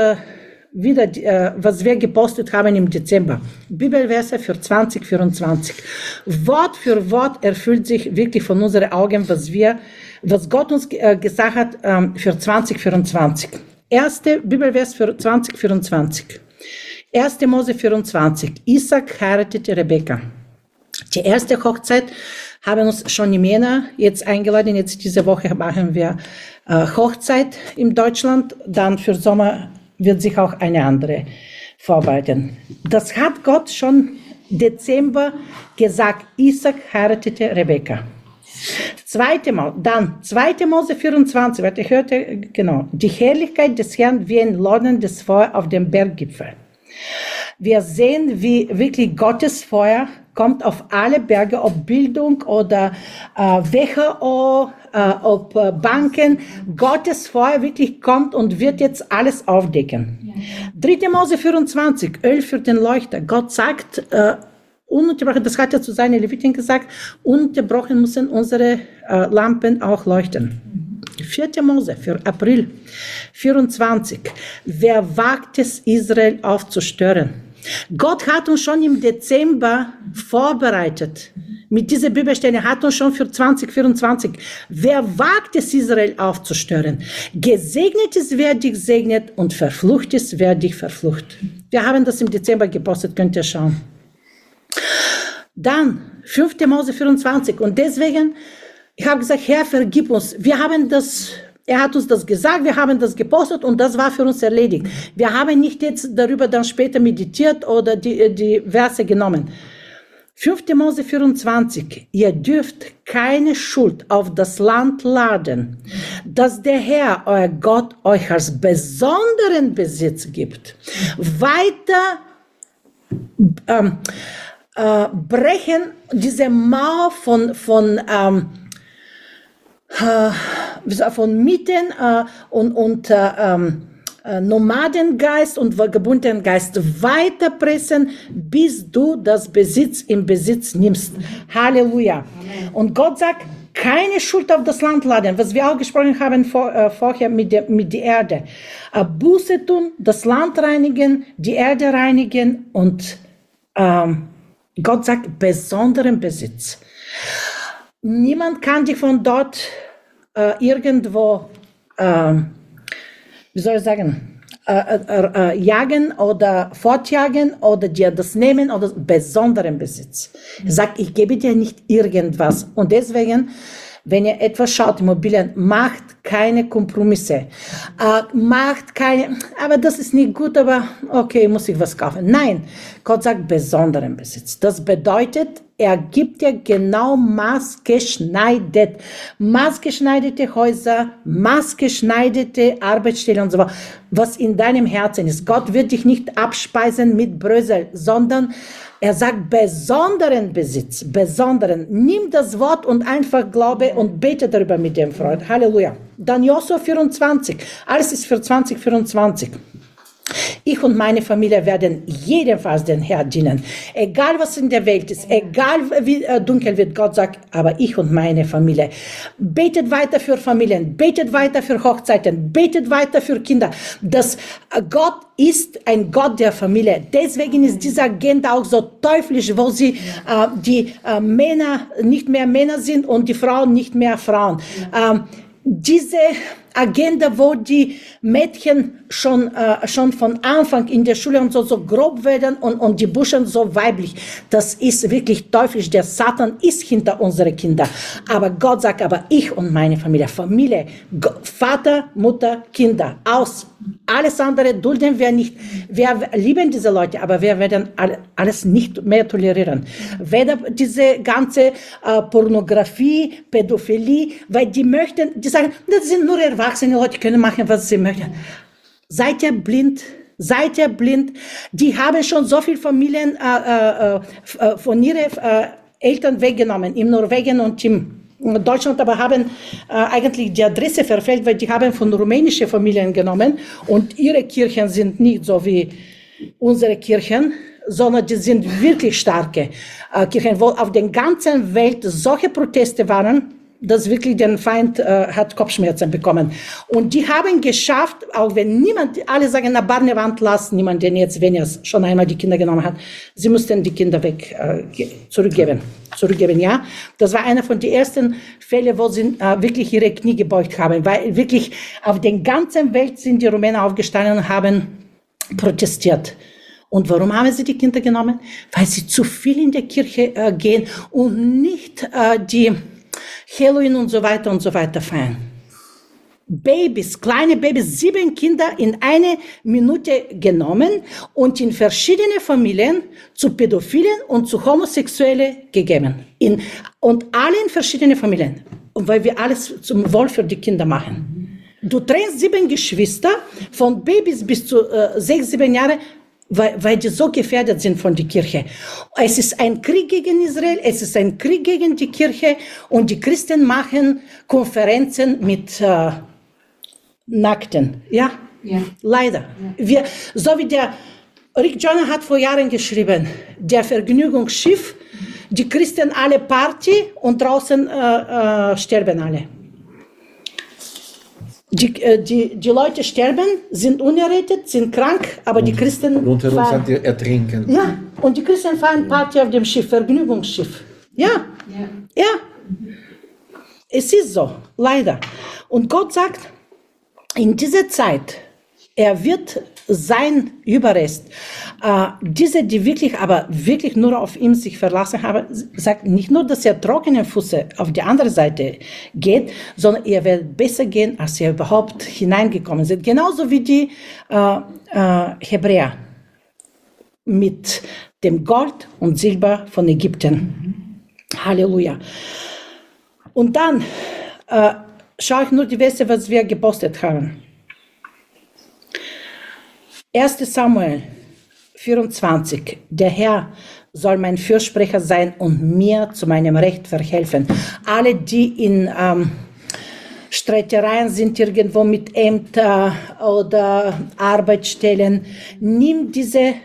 wieder, was wir gepostet haben im Dezember. Bibelverse für 2024. Wort für Wort erfüllt sich wirklich von unseren Augen, was Gott uns gesagt hat für 2024. Erste Bibelvers für 2024. 1. Mose 24. Isaac heiratete Rebekka. Die erste Hochzeit haben uns schon die Männer jetzt eingeladen. Jetzt diese Woche machen wir Hochzeit in Deutschland. Dann für Sommer wird sich auch eine andere vorbereiten. Das hat Gott schon Dezember gesagt. Isaac heiratete Rebekka. 2. Mose 24. Warte, ich hörte, genau. Die Herrlichkeit des Herrn wie ein loderndes Feuer auf dem Berggipfel. Wir sehen, wie wirklich Gottes Feuer kommt auf alle Berge, ob Bildung oder WHO, ob Banken. Gottes Feuer wirklich kommt und wird jetzt alles aufdecken. Ja. 3. Mose 24, Öl für den Leuchter. Gott sagt, ununterbrochen, das hat er zu seinen Leviten gesagt, ununterbrochen müssen unsere Lampen auch leuchten. 4. Mose für April 24. Wer wagt es, Israel aufzustören? Gott hat uns schon im Dezember vorbereitet. Mit dieser Bibelstelle hat uns schon für 2024. Wer wagt es, Israel aufzustören? Gesegnet ist, wer dich segnet, und verflucht ist, wer dich verflucht. Wir haben das im Dezember gepostet, könnt ihr schauen. Dann 5. Mose 24. Und deswegen, ich habe gesagt, Herr, vergib uns. Er hat uns das gesagt, wir haben das gepostet und das war für uns erledigt. Wir haben nicht jetzt darüber dann später meditiert oder die Verse genommen. 5. Mose 24. Ihr dürft keine Schuld auf das Land laden, das der Herr, euer Gott, euch als besonderen Besitz gibt. Weiter brechen diese Mauer von Mieten und Nomadengeist und vagabundenen Geist weiterpressen, bis du das Besitz im Besitz nimmst. Halleluja. Und Gott sagt, keine Schuld auf das Land laden, was wir auch gesprochen haben vorher mit der Erde. Buße tun, das Land reinigen, die Erde reinigen und Gott sagt, besonderen Besitz. Niemand kann dich von dort irgendwo, wie soll ich sagen, jagen oder fortjagen oder dir das nehmen oder besonderen Besitz. Er sagt, ich gebe dir nicht irgendwas. Und deswegen, wenn ihr etwas schaut, Immobilien, macht keine Kompromisse. Aber das ist nicht gut, aber okay, muss ich was kaufen. Nein, Gott sagt besonderen Besitz. Das bedeutet, er gibt dir genau maßgeschneiderte Häuser, maßgeschneiderte Arbeitsstellen und so weiter, was in deinem Herzen ist. Gott wird dich nicht abspeisen mit Brösel, sondern er sagt besonderen Besitz, besonderen. Nimm das Wort und einfach glaube und bete darüber mit dem Freund. Halleluja. Dann Josua 24. Alles ist für 2024. Ich und meine Familie werden jedenfalls den Herrn dienen. Egal was in der Welt ist, egal wie dunkel wird, Gott sagt, aber ich und meine Familie. Betet weiter für Familien, betet weiter für Hochzeiten, betet weiter für Kinder. Gott ist ein Gott der Familie. Deswegen ist diese Agenda auch so teuflisch, wo die Männer nicht mehr Männer sind und die Frauen nicht mehr Frauen. Diese Agenda, wo die Mädchen schon von Anfang in der Schule und so grob werden und die Burschen so weiblich. Das ist wirklich teuflisch. Der Satan ist hinter unsere Kinder. Aber Gott sagt, aber ich und meine Familie, Vater, Mutter, Kinder, aus. Alles andere dulden wir nicht. Wir lieben diese Leute, aber wir werden alles nicht mehr tolerieren. Weder diese ganze Pornografie, Pädophilie, weil die sagen, das sind nur erwachsene Leute, können machen, was sie möchten. Seid ihr blind? Seid ihr blind? Die haben schon so viele Familien von ihren Eltern weggenommen, in Norwegen und in Deutschland, aber haben eigentlich die Adresse verfehlt, weil die haben von rumänischen Familien genommen und ihre Kirchen sind nicht so wie unsere Kirchen, sondern die sind wirklich starke Kirchen, wo auf der ganzen Welt solche Proteste waren, dass wirklich der Feind hat Kopfschmerzen bekommen. Und die haben geschafft, auch wenn alle sagen, na Barnewand lassen, niemand, denn jetzt, wenn er schon einmal die Kinder genommen hat, sie mussten die Kinder zurückgeben, ja. Das war einer von den ersten Fällen, wo sie wirklich ihre Knie gebeugt haben, weil wirklich auf der ganzen Welt sind die Rumänen aufgestanden und haben protestiert. Und warum haben sie die Kinder genommen? Weil sie zu viel in der Kirche gehen und nicht die Halloween und so weiter feiern. Babys, kleine Babys, 7 Kinder in 1 Minute genommen und in verschiedene Familien zu Pädophilen und zu Homosexuellen gegeben. Und alle in verschiedene Familien. Und weil wir alles zum Wohl für die Kinder machen. Du trennst 7 Geschwister von Babys bis zu 6, 7 Jahre, weil die so gefährdet sind von der Kirche. Es ist ein Krieg gegen Israel, es ist ein Krieg gegen die Kirche und die Christen machen Konferenzen mit Nackten. Ja? Leider. Ja. So wie der Rick Joyner hat vor Jahren geschrieben, der Vergnügungsschiff, die Christen alle Party und draußen sterben alle. Die Leute sterben, sind unerrettet, sind krank, aber die Christen rundherum sind die ertrinken. Ja, und die Christen feiern Party auf dem Schiff, Vergnügungsschiff. Ja. Es ist so, leider. Und Gott sagt, in dieser Zeit, er wird sein Überrest, diese, die wirklich nur auf ihn sich verlassen haben, sagt nicht nur, dass er trockenen Fuße auf die andere Seite geht, sondern er wird besser gehen, als er überhaupt hineingekommen sind. Genauso wie die Hebräer mit dem Gold und Silber von Ägypten. Halleluja. Und dann schaue ich nur die Verse, was wir gepostet haben. 1. Samuel 24. Der Herr soll mein Fürsprecher sein und mir zu meinem Recht verhelfen. Alle, die in Streitereien sind irgendwo mit Ämtern oder Arbeitsstellen. Nimm diese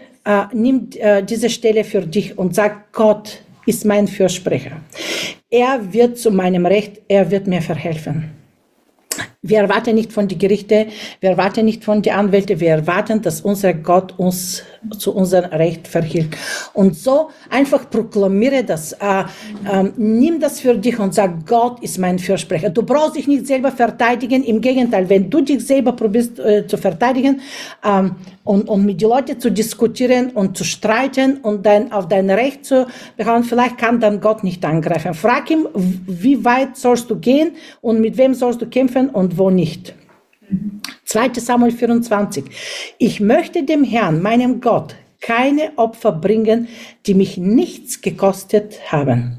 Stelle für dich und sag, Gott ist mein Fürsprecher. Er wird zu meinem Recht, er wird mir verhelfen. Wir erwarten nicht von den Gerichten, wir erwarten nicht von den Anwälten, wir erwarten, dass unser Gott uns zu unserem Recht verhilft. Und so einfach proklamiere das, nimm das für dich und sag, Gott ist mein Fürsprecher. Du brauchst dich nicht selber verteidigen, im Gegenteil, wenn du dich selber probierst zu verteidigen und mit den Leuten zu diskutieren und zu streiten und auf dein Recht zu behaupten, vielleicht kann dann Gott nicht angreifen. Frag ihn, wie weit sollst du gehen und mit wem sollst du kämpfen und wo nicht. 2. Samuel 24. Ich möchte dem Herrn, meinem Gott, keine Opfer bringen, die mich nichts gekostet haben.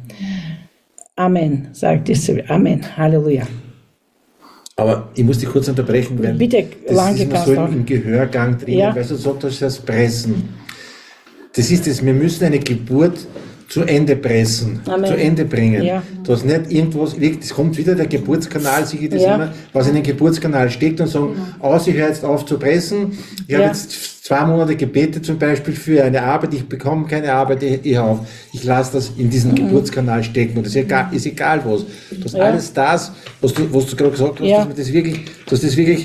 Amen, sagt Isabel. Amen. Halleluja. Aber ich muss dich kurz unterbrechen, weil Bitte, das ist immer so im Gehörgang drin, Ja. weil du sagst, das Pressen. Das ist es, wir müssen eine Geburt zu Ende pressen, Amen. zu Ende bringen. Ja. Dass nicht irgendwas, es kommt wieder der Geburtskanal, sehe ich das Ja. immer, was in den Geburtskanal steckt und sagen, ich höre jetzt auf zu pressen, ich habe Ja. jetzt 2 Monate gebetet zum Beispiel für eine Arbeit, ich bekomme keine Arbeit, ich höre auf. Ich lasse das in diesen Geburtskanal stecken und das ist egal was. Dass alles das, was du gerade gesagt hast, Ja. dass das wirklich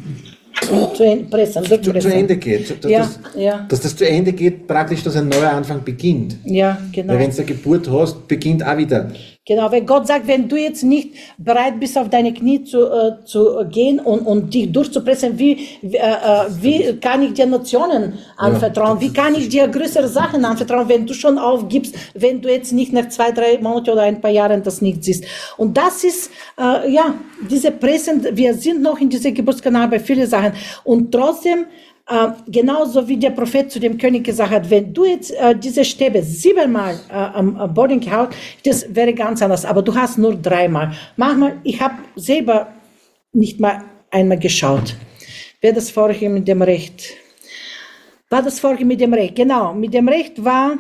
Pressen, zu Ende geht. Dass, Ja, ja. dass das zu Ende geht, praktisch, dass ein neuer Anfang beginnt. Ja, genau. Weil wenn du eine Geburt hast, beginnt auch wieder. Genau, weil Gott sagt, wenn du jetzt nicht bereit bist, auf deine Knie zu gehen und dich durchzupressen, wie kann ich dir Nationen anvertrauen? Wie kann ich dir größere Sachen anvertrauen, wenn du schon aufgibst, wenn du jetzt nicht nach 2, 3 Monaten oder ein paar Jahren das nicht siehst? Und das ist, diese Pressen, wir sind noch in diesem Geburtskanal bei vielen Sachen. Und trotzdem, genauso wie der Prophet zu dem König gesagt hat, wenn du jetzt diese Stäbe 7-mal am Boden gehauen, das wäre ganz anders. Aber du hast nur 3-mal. Manchmal, ich habe selber nicht mal einmal geschaut. Wer das vorher mit dem Recht? War das vorher mit dem Recht? Genau, mit dem Recht war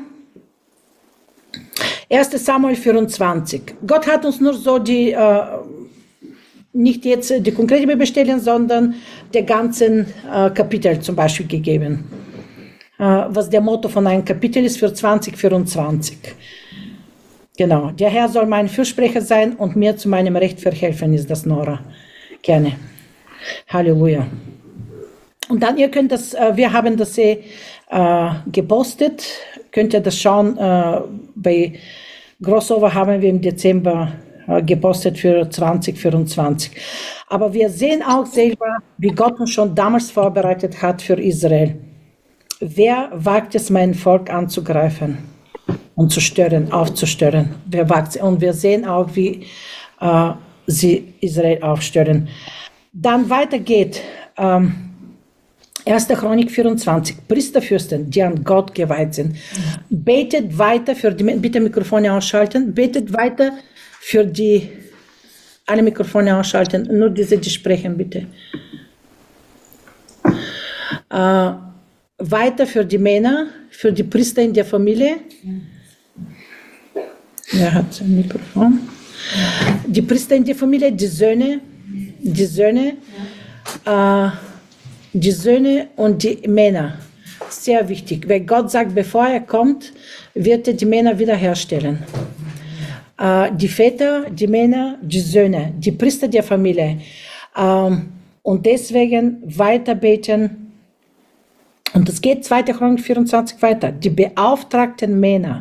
1. Samuel 24. Gott hat uns nur so nicht jetzt die konkrete Bibelstellen, sondern der ganzen Kapitel zum Beispiel gegeben. Was der Motto von einem Kapitel ist für 2024. Genau. Der Herr soll mein Fürsprecher sein und mir zu meinem Recht verhelfen, ist das Nora. Gerne. Halleluja. Und dann, ihr könnt das, wir haben das gepostet, könnt ihr das schauen, bei Crossover haben wir im Dezember gepostet für 2024. Aber wir sehen auch selber, wie Gott uns schon damals vorbereitet hat für Israel. Wer wagt es, mein Volk anzugreifen und zu stören, aufzustören? Wer wagt es? Und wir sehen auch, wie sie Israel aufstören. Dann weitergeht 1. Chronik 24, Priesterfürsten, die an Gott geweiht sind. Betet weiter für die, bitte Mikrofone ausschalten, betet weiter für die, alle Mikrofone ausschalten, nur diese, die sprechen, bitte. Weiter für die Männer, für die Priester in der Familie. Wer hat ein Mikrofon? Die Priester in der Familie, die Söhne und die Männer. Sehr wichtig, weil Gott sagt, bevor er kommt, wird er die Männer wiederherstellen. Die Väter, die Männer, die Söhne, die Priester der Familie. Und deswegen weiter beten. Und es geht 2. Chronik 24 weiter. Die beauftragten Männer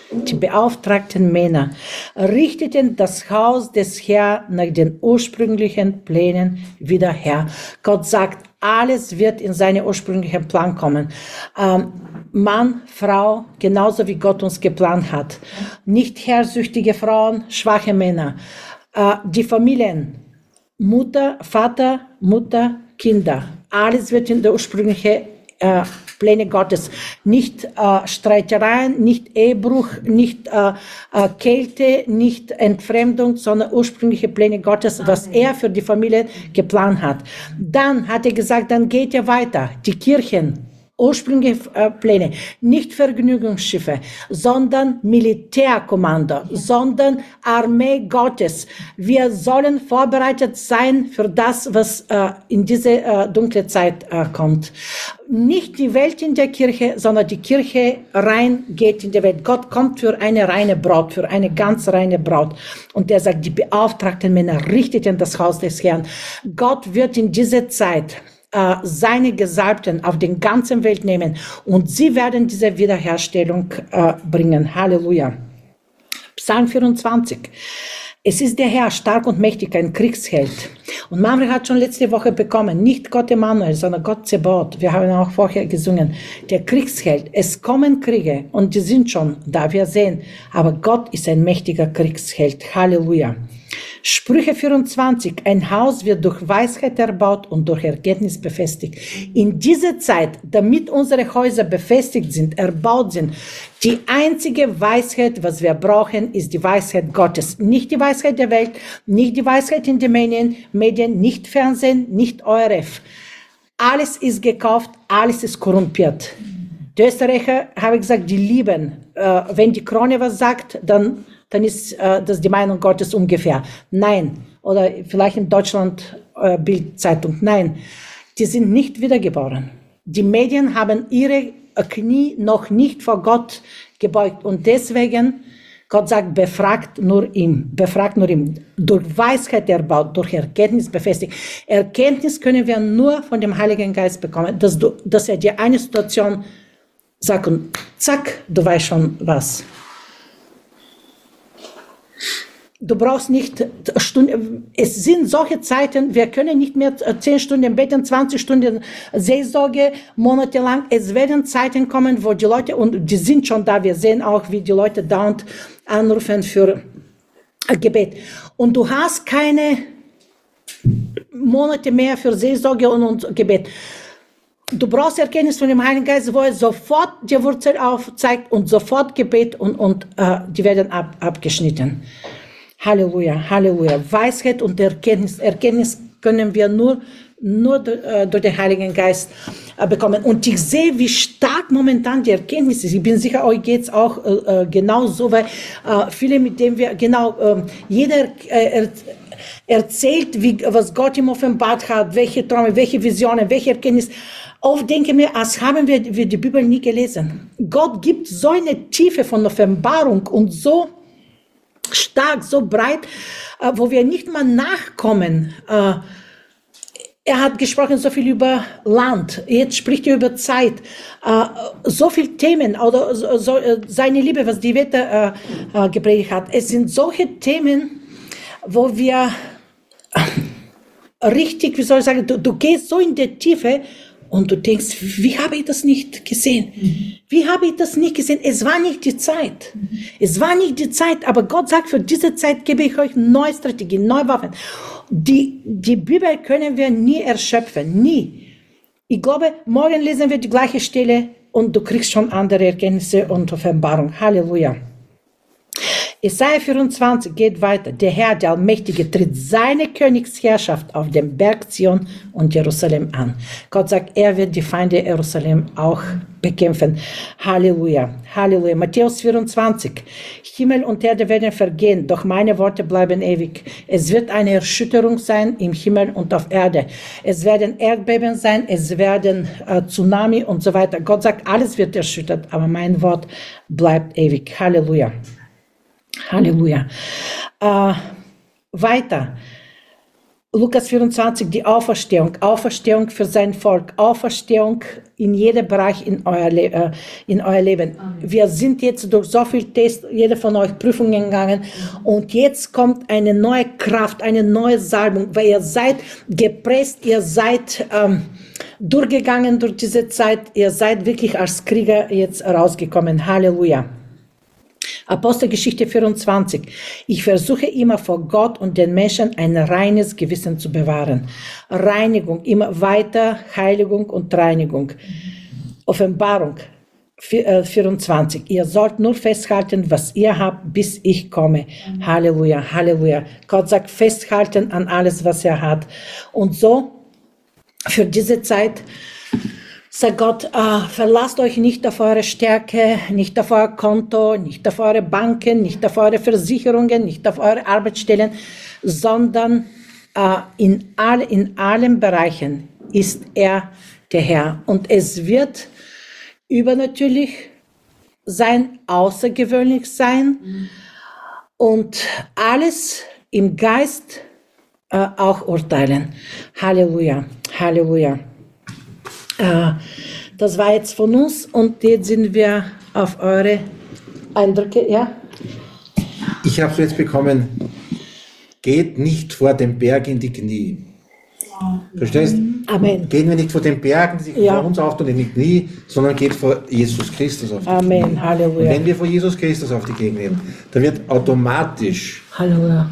richteten das Haus des Herrn nach den ursprünglichen Plänen wieder her. Gott sagt, alles wird in seinen ursprünglichen Plan kommen. Mann, Frau, genauso wie Gott uns geplant hat. Nicht herrsüchtige Frauen, schwache Männer. Die Familien, Mutter, Vater, Mutter, Kinder. Alles wird in der ursprünglichen Pläne Gottes. Nicht Streitereien, nicht Ehebruch, nicht Kälte, nicht Entfremdung, sondern ursprüngliche Pläne Gottes, was er für die Familie geplant hat. Dann hat er gesagt, dann geht er weiter. Die Kirchen ursprüngliche Pläne, nicht Vergnügungsschiffe, sondern Militärkommando, sondern Armee Gottes. Wir sollen vorbereitet sein für das, was in diese dunkle Zeit kommt. Nicht die Welt in der Kirche, sondern die Kirche rein geht in die Welt. Gott kommt für eine reine Braut, für eine ganz reine Braut. Und der sagt, die beauftragten Männer richtet in das Haus des Herrn. Gott wird in dieser Zeit seine Gesalbten auf den ganzen Welt nehmen und sie werden diese Wiederherstellung bringen. Halleluja. Psalm 24. Es ist der Herr, stark und mächtig, ein Kriegsheld. Und Mamre hat schon letzte Woche bekommen, nicht Gott Emmanuel, sondern Gott Zebaoth. Wir haben auch vorher gesungen, der Kriegsheld. Es kommen Kriege und die sind schon da, wir sehen. Aber Gott ist ein mächtiger Kriegsheld. Halleluja. Sprüche 24, ein Haus wird durch Weisheit erbaut und durch Erkenntnis befestigt. In dieser Zeit, damit unsere Häuser befestigt sind, erbaut sind, die einzige Weisheit, was wir brauchen, ist die Weisheit Gottes. Nicht die Weisheit der Welt, nicht die Weisheit in den Medien, nicht Fernsehen, nicht ORF. Alles ist gekauft, alles ist korrumpiert. Die Österreicher, habe ich gesagt, die lieben, wenn die Krone was sagt, dann ist das die Meinung Gottes ungefähr. Nein. Oder vielleicht in Deutschland Bildzeitung. Nein. Die sind nicht wiedergeboren. Die Medien haben ihre Knie noch nicht vor Gott gebeugt. Und deswegen, Gott sagt, befragt nur ihm. Durch Weisheit erbaut, durch Erkenntnis befestigt. Erkenntnis können wir nur von dem Heiligen Geist bekommen. Dass er dir eine Situation sagt und zack, du weißt schon was. Du brauchst nicht Stunden, es sind solche Zeiten, wir können nicht mehr 10 Stunden beten, 20 Stunden Seelsorge, monatelang. Es werden Zeiten kommen, wo die Leute, und die sind schon da, wir sehen auch, wie die Leute dauernd anrufen für Gebet. Und du hast keine Monate mehr für Seelsorge und Gebet. Du brauchst Erkenntnis von dem Heiligen Geist, wo er sofort die Wurzel aufzeigt und sofort Gebet und die werden abgeschnitten. Halleluja, Halleluja. Weisheit und Erkenntnis. Erkenntnis können wir nur durch den Heiligen Geist bekommen. Und ich sehe, wie stark momentan die Erkenntnis ist. Ich bin sicher, euch geht es auch genau so, weil viele, mit denen wir, jeder erzählt, was Gott ihm offenbart hat, welche Träume, welche Visionen, welche Erkenntnis. Oft denke ich mir, als haben wir die Bibel nie gelesen. Gott gibt so eine Tiefe von Offenbarung und so stark, so breit, wo wir nicht mal nachkommen. Er hat gesprochen so viel über Land, jetzt spricht er über Zeit, so viele Themen, oder seine Liebe, was die Wetter gepredigt hat. Es sind solche Themen, wo wir richtig, wie soll ich sagen, du gehst so in die Tiefe und du denkst, wie habe ich das nicht gesehen? Wie habe ich das nicht gesehen? Es war nicht die Zeit. Es war nicht die Zeit, aber Gott sagt, für diese Zeit gebe ich euch neue Strategien, neue Waffen. Die Bibel können wir nie erschöpfen, nie. Ich glaube, morgen lesen wir die gleiche Stelle und du kriegst schon andere Erkenntnisse und Offenbarung. Halleluja. Jesaja 24 geht weiter. Der Herr, der Allmächtige, tritt seine Königsherrschaft auf dem Berg Zion und Jerusalem an. Gott sagt, er wird die Feinde Jerusalem auch bekämpfen. Halleluja, Halleluja. Matthäus 24. Himmel und Erde werden vergehen, doch meine Worte bleiben ewig. Es wird eine Erschütterung sein im Himmel und auf Erde. Es werden Erdbeben sein, es werden Tsunami und so weiter. Gott sagt, alles wird erschüttert, aber mein Wort bleibt ewig. Halleluja. Halleluja. Weiter. Lukas 24, die Auferstehung. Auferstehung für sein Volk. Auferstehung in jedem Bereich in euer Leben. Wir sind jetzt durch so viel Tests, jeder von euch Prüfungen gegangen. Und jetzt kommt eine neue Kraft, eine neue Salbung, weil ihr seid gepresst, ihr seid durchgegangen durch diese Zeit. Ihr seid wirklich als Krieger jetzt rausgekommen. Halleluja. Apostelgeschichte 24. Ich versuche immer vor Gott und den Menschen ein reines Gewissen zu bewahren. Reinigung, immer weiter, Heiligung und Reinigung. Offenbarung 24. Ihr sollt nur festhalten, was ihr habt, bis ich komme. Halleluja, Halleluja. Gott sagt, festhalten an alles, was er hat. Und so, für diese Zeit Sagt Gott, verlasst euch nicht auf eure Stärke, nicht auf euer Konto, nicht auf eure Banken, nicht auf eure Versicherungen, nicht auf eure Arbeitsstellen, sondern in allen Bereichen ist er der Herr. Und es wird übernatürlich sein, außergewöhnlich sein und alles im Geist auch urteilen. Halleluja, Halleluja. Das war jetzt von uns und jetzt sind wir auf eure Eindrücke, ja? Ich habe jetzt bekommen, geht nicht vor dem Berg in die Knie. Verstehst? Amen. Gehen wir nicht vor den Bergen, die sich vor uns auftun, in die Knie, sondern geht vor Jesus Christus auf die Knie. Amen, Halleluja. Und wenn wir vor Jesus Christus auf die Knie gehen, dann wird automatisch, Halleluja.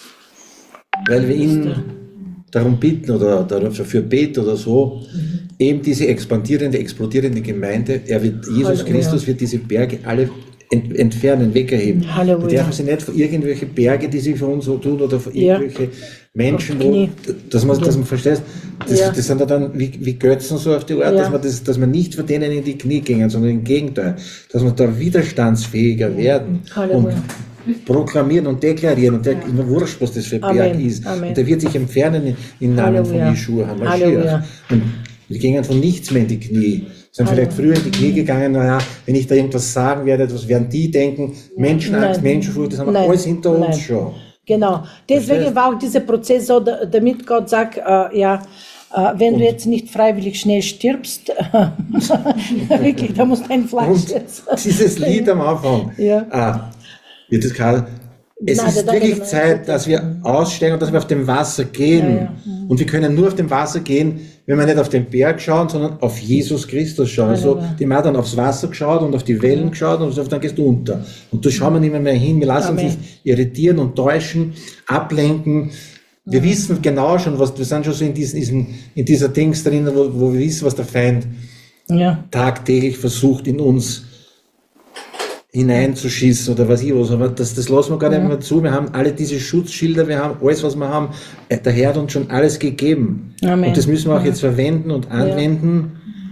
weil wir ihn darum bitten oder dafür beten oder so, eben diese expandierende, explodierende Gemeinde, Jesus Halleluja. Christus wird diese Berge alle entfernen, wegerheben. Halleluja. Wir dürfen sie nicht vor irgendwelche Berge, die sie für uns so tun, oder vor irgendwelche Menschen, wo, dass man versteht, das sind ja dann wie Götzen so auf die Art, dass man nicht vor denen in die Knie gehen, sondern im Gegenteil, dass wir da widerstandsfähiger werden. Halleluja. Und proklamieren und deklarieren und immer wurscht, was das für ein Berg ist. Amen. Und der wird sich entfernen im Namen von Jeschua HaMashiach. Und wir gehen von nichts mehr in die Knie. Sind vielleicht früher in die Knie gegangen, naja, wenn ich da irgendwas sagen werde, was werden die denken? Menschenangst, Menschenfurcht, das haben wir alles hinter uns schon. Genau. Deswegen war auch dieser Prozess so, damit Gott sagt, wenn du jetzt nicht freiwillig schnell stirbst, wirklich, da musst du ein Fleisch essen. Dieses Lied am Anfang, wird es Karl, es ist wirklich Zeit, dass wir aussteigen und dass wir auf dem Wasser gehen. Und wir können nur auf dem Wasser gehen, wenn wir nicht auf den Berg schauen, sondern auf Jesus Christus schauen. Also, die haben dann aufs Wasser geschaut und auf die Wellen geschaut und dann gehst du unter. Und da schauen wir nicht mehr hin. Wir lassen uns nicht irritieren und täuschen, ablenken. Wir wissen genau schon, wir sind schon so in dieser Dings drin, wo wir wissen, was der Feind tagtäglich versucht, in uns hineinzuschießen oder was ich was, aber das lassen wir gar nicht mehr zu. Wir haben alle diese Schutzschilder, wir haben alles, was wir haben. Der Herr hat uns schon alles gegeben. Amen. Und das müssen wir auch jetzt verwenden und anwenden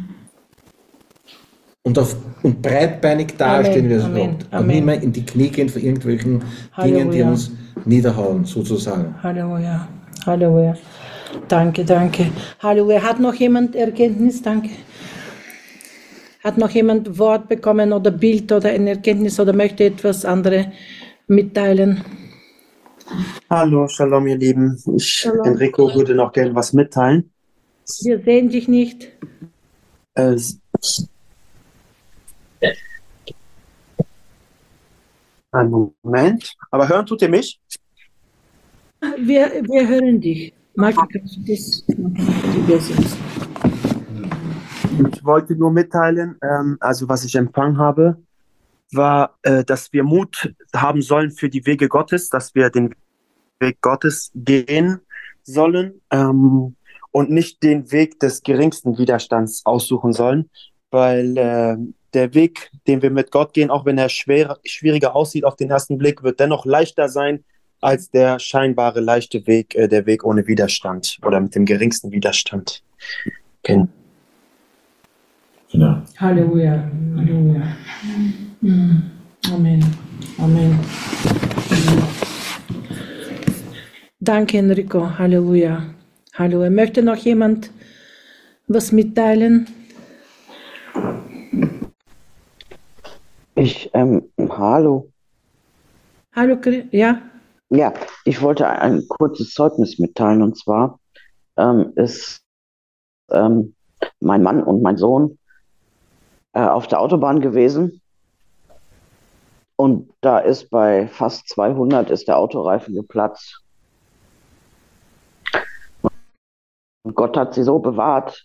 und breitbeinig dastehen, wie es sagt. Und nicht mehr in die Knie gehen vor irgendwelchen Dingen, die uns niederhauen, sozusagen. Halleluja, Halleluja. Danke, danke. Halleluja. Hat noch jemand Erkenntnis? Danke. Hat noch jemand Wort bekommen oder Bild oder eine Erkenntnis oder möchte etwas anderes mitteilen? Hallo, Shalom, ihr Lieben. Enrico würde noch gerne was mitteilen. Wir sehen dich nicht. Einen Moment. Aber hören tut ihr mich? Wir hören dich. Martin, kannst du das übersetzen? Ich wollte nur mitteilen, also was ich empfangen habe, war, dass wir Mut haben sollen für die Wege Gottes, dass wir den Weg Gottes gehen sollen und nicht den Weg des geringsten Widerstands aussuchen sollen, weil der Weg, den wir mit Gott gehen, auch wenn er schwieriger aussieht auf den ersten Blick, wird dennoch leichter sein als der scheinbare leichte Weg, der Weg ohne Widerstand oder mit dem geringsten Widerstand. Okay. Genau. Halleluja, Halleluja. Amen, Amen. Danke, Enrico. Halleluja, Halleluja. Möchte noch jemand was mitteilen? Hallo. Hallo, ja? Ja, ich wollte ein kurzes Zeugnis mitteilen, und zwar ist mein Mann und mein Sohn auf der Autobahn gewesen, und da ist bei fast 200 ist der Autoreifen geplatzt. Und Gott hat sie so bewahrt,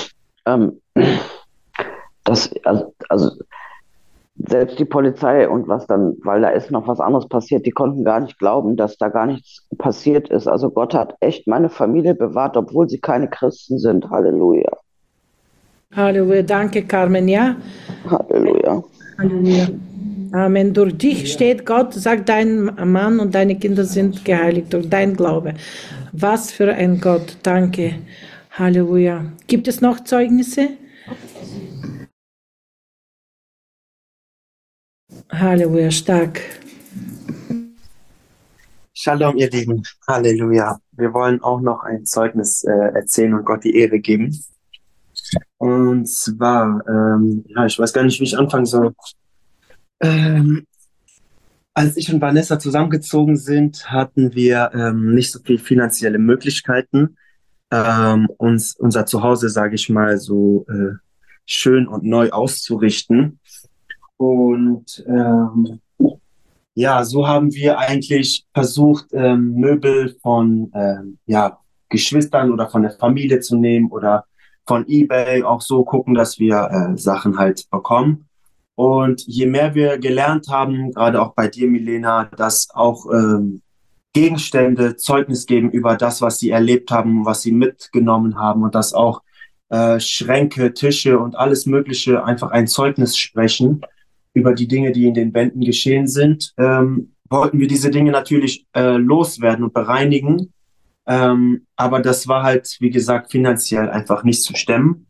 dass also selbst die Polizei und was dann, weil da ist noch was anderes passiert, die konnten gar nicht glauben, dass da gar nichts passiert ist. Also Gott hat echt meine Familie bewahrt, obwohl sie keine Christen sind. Halleluja. Halleluja, danke Carmen, ja? Halleluja. Halleluja. Amen. Durch dich steht Gott, sagt dein Mann und deine Kinder sind geheiligt durch dein Glaube. Was für ein Gott, danke. Halleluja. Gibt es noch Zeugnisse? Halleluja, stark. Shalom, ihr Lieben. Halleluja. Wir wollen auch noch ein Zeugnis erzählen und Gott die Ehre geben. Und zwar, ja, ich weiß gar nicht, wie ich anfangen soll. Als ich und Vanessa zusammengezogen sind, hatten wir nicht so viel finanzielle Möglichkeiten, uns unser Zuhause, sage ich mal, so schön und neu auszurichten. Und ja, so haben wir eigentlich versucht, Möbel von ja, Geschwistern oder von der Familie zu nehmen oder von eBay auch so gucken, dass wir Sachen halt bekommen. Und je mehr wir gelernt haben, gerade auch bei dir, Milena, dass auch Gegenstände Zeugnis geben über das, was sie erlebt haben, was sie mitgenommen haben und dass auch Schränke, Tische und alles Mögliche einfach ein Zeugnis sprechen über die Dinge, die in den Wänden geschehen sind, wollten wir diese Dinge natürlich loswerden und bereinigen. Aber das war halt, wie gesagt, finanziell einfach nicht zu stemmen.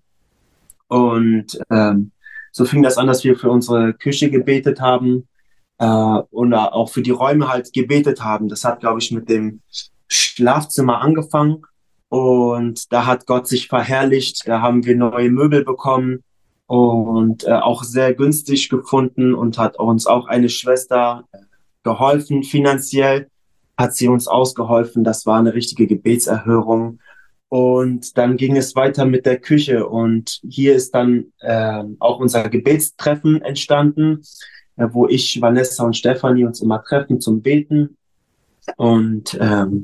Und so fing das an, dass wir für unsere Küche gebetet haben und auch für die Räume halt gebetet haben. Das hat, glaube ich, mit dem Schlafzimmer angefangen. Und da hat Gott sich verherrlicht. Da haben wir neue Möbel bekommen und auch sehr günstig gefunden und hat uns auch eine Schwester geholfen finanziell, hat sie uns ausgeholfen. Das war eine richtige Gebetserhörung. Und dann ging es weiter mit der Küche und hier ist dann auch unser Gebetstreffen entstanden, wo ich, Vanessa und Stefanie uns immer treffen zum Beten. Und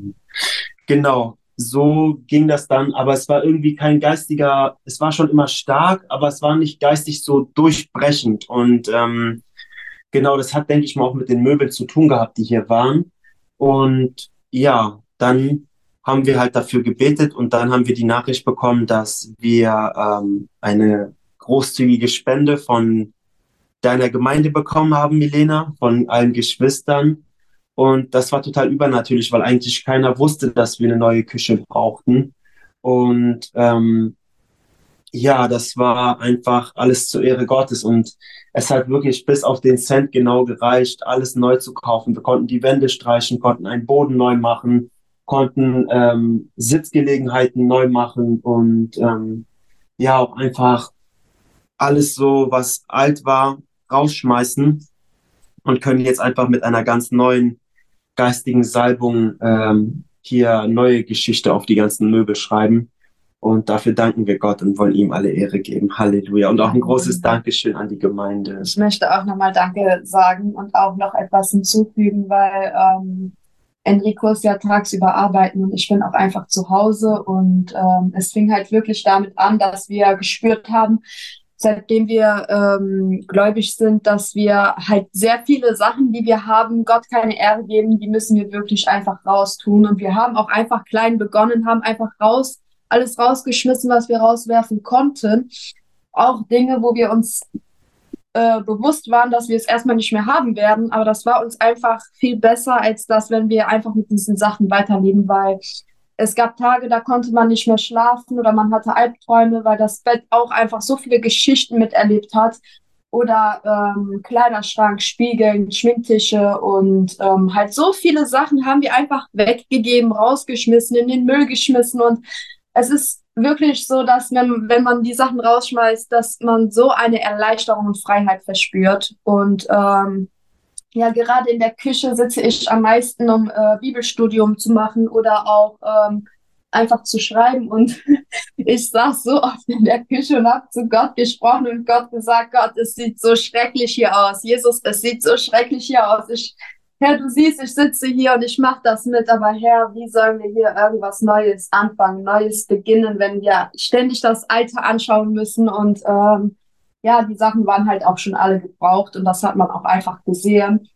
genau, so ging das dann, aber es war irgendwie kein geistiger, es war schon immer stark, aber es war nicht geistig so durchbrechend. Und genau, das hat, denke ich mal, auch mit den Möbeln zu tun gehabt, die hier waren. Und ja, dann haben wir halt dafür gebetet und dann haben wir die Nachricht bekommen, dass wir eine großzügige Spende von deiner Gemeinde bekommen haben, Milena, von allen Geschwistern. Und das war total übernatürlich, weil eigentlich keiner wusste, dass wir eine neue Küche brauchten. Und ja, das war einfach alles zur Ehre Gottes. Und es hat wirklich bis auf den Cent genau gereicht, alles neu zu kaufen. Wir konnten die Wände streichen, konnten einen Boden neu machen, konnten Sitzgelegenheiten neu machen und ja, auch einfach alles so, was alt war, rausschmeißen und können jetzt einfach mit einer ganz neuen geistigen Salbung hier neue Geschichte auf die ganzen Möbel schreiben. Und dafür danken wir Gott und wollen ihm alle Ehre geben. Halleluja. Und auch ein großes Dankeschön an die Gemeinde. Ich möchte auch nochmal Danke sagen und auch noch etwas hinzufügen, weil Enrico ist ja tagsüber arbeiten und ich bin auch einfach zu Hause. Und es fing halt wirklich damit an, dass wir gespürt haben, seitdem wir gläubig sind, dass wir halt sehr viele Sachen, die wir haben, Gott keine Ehre geben, die müssen wir wirklich einfach raustun. Und wir haben auch einfach klein begonnen, haben einfach alles rausgeschmissen, was wir rauswerfen konnten. Auch Dinge, wo wir uns bewusst waren, dass wir es erstmal nicht mehr haben werden. Aber das war uns einfach viel besser, als das, wenn wir einfach mit diesen Sachen weiterleben, weil es gab Tage, da konnte man nicht mehr schlafen oder man hatte Albträume, weil das Bett auch einfach so viele Geschichten miterlebt hat. Oder Kleiderschrank, Spiegeln, Schminktische und halt so viele Sachen haben wir einfach weggegeben, rausgeschmissen, in den Müll geschmissen. Und es ist wirklich so, dass wenn man die Sachen rausschmeißt, dass man so eine Erleichterung und Freiheit verspürt. Und ja, gerade in der Küche sitze ich am meisten, um Bibelstudium zu machen oder auch einfach zu schreiben. Und ich saß so oft in der Küche und habe zu Gott gesprochen und Gott gesagt, Gott, es sieht so schrecklich hier aus. Jesus, es sieht so schrecklich hier aus. Herr, du siehst, ich sitze hier und ich mache das mit, aber Herr, wie sollen wir hier irgendwas Neues anfangen, Neues beginnen, wenn wir ständig das Alte anschauen müssen? Und ja, die Sachen waren halt auch schon alle gebraucht und das hat man auch einfach gesehen.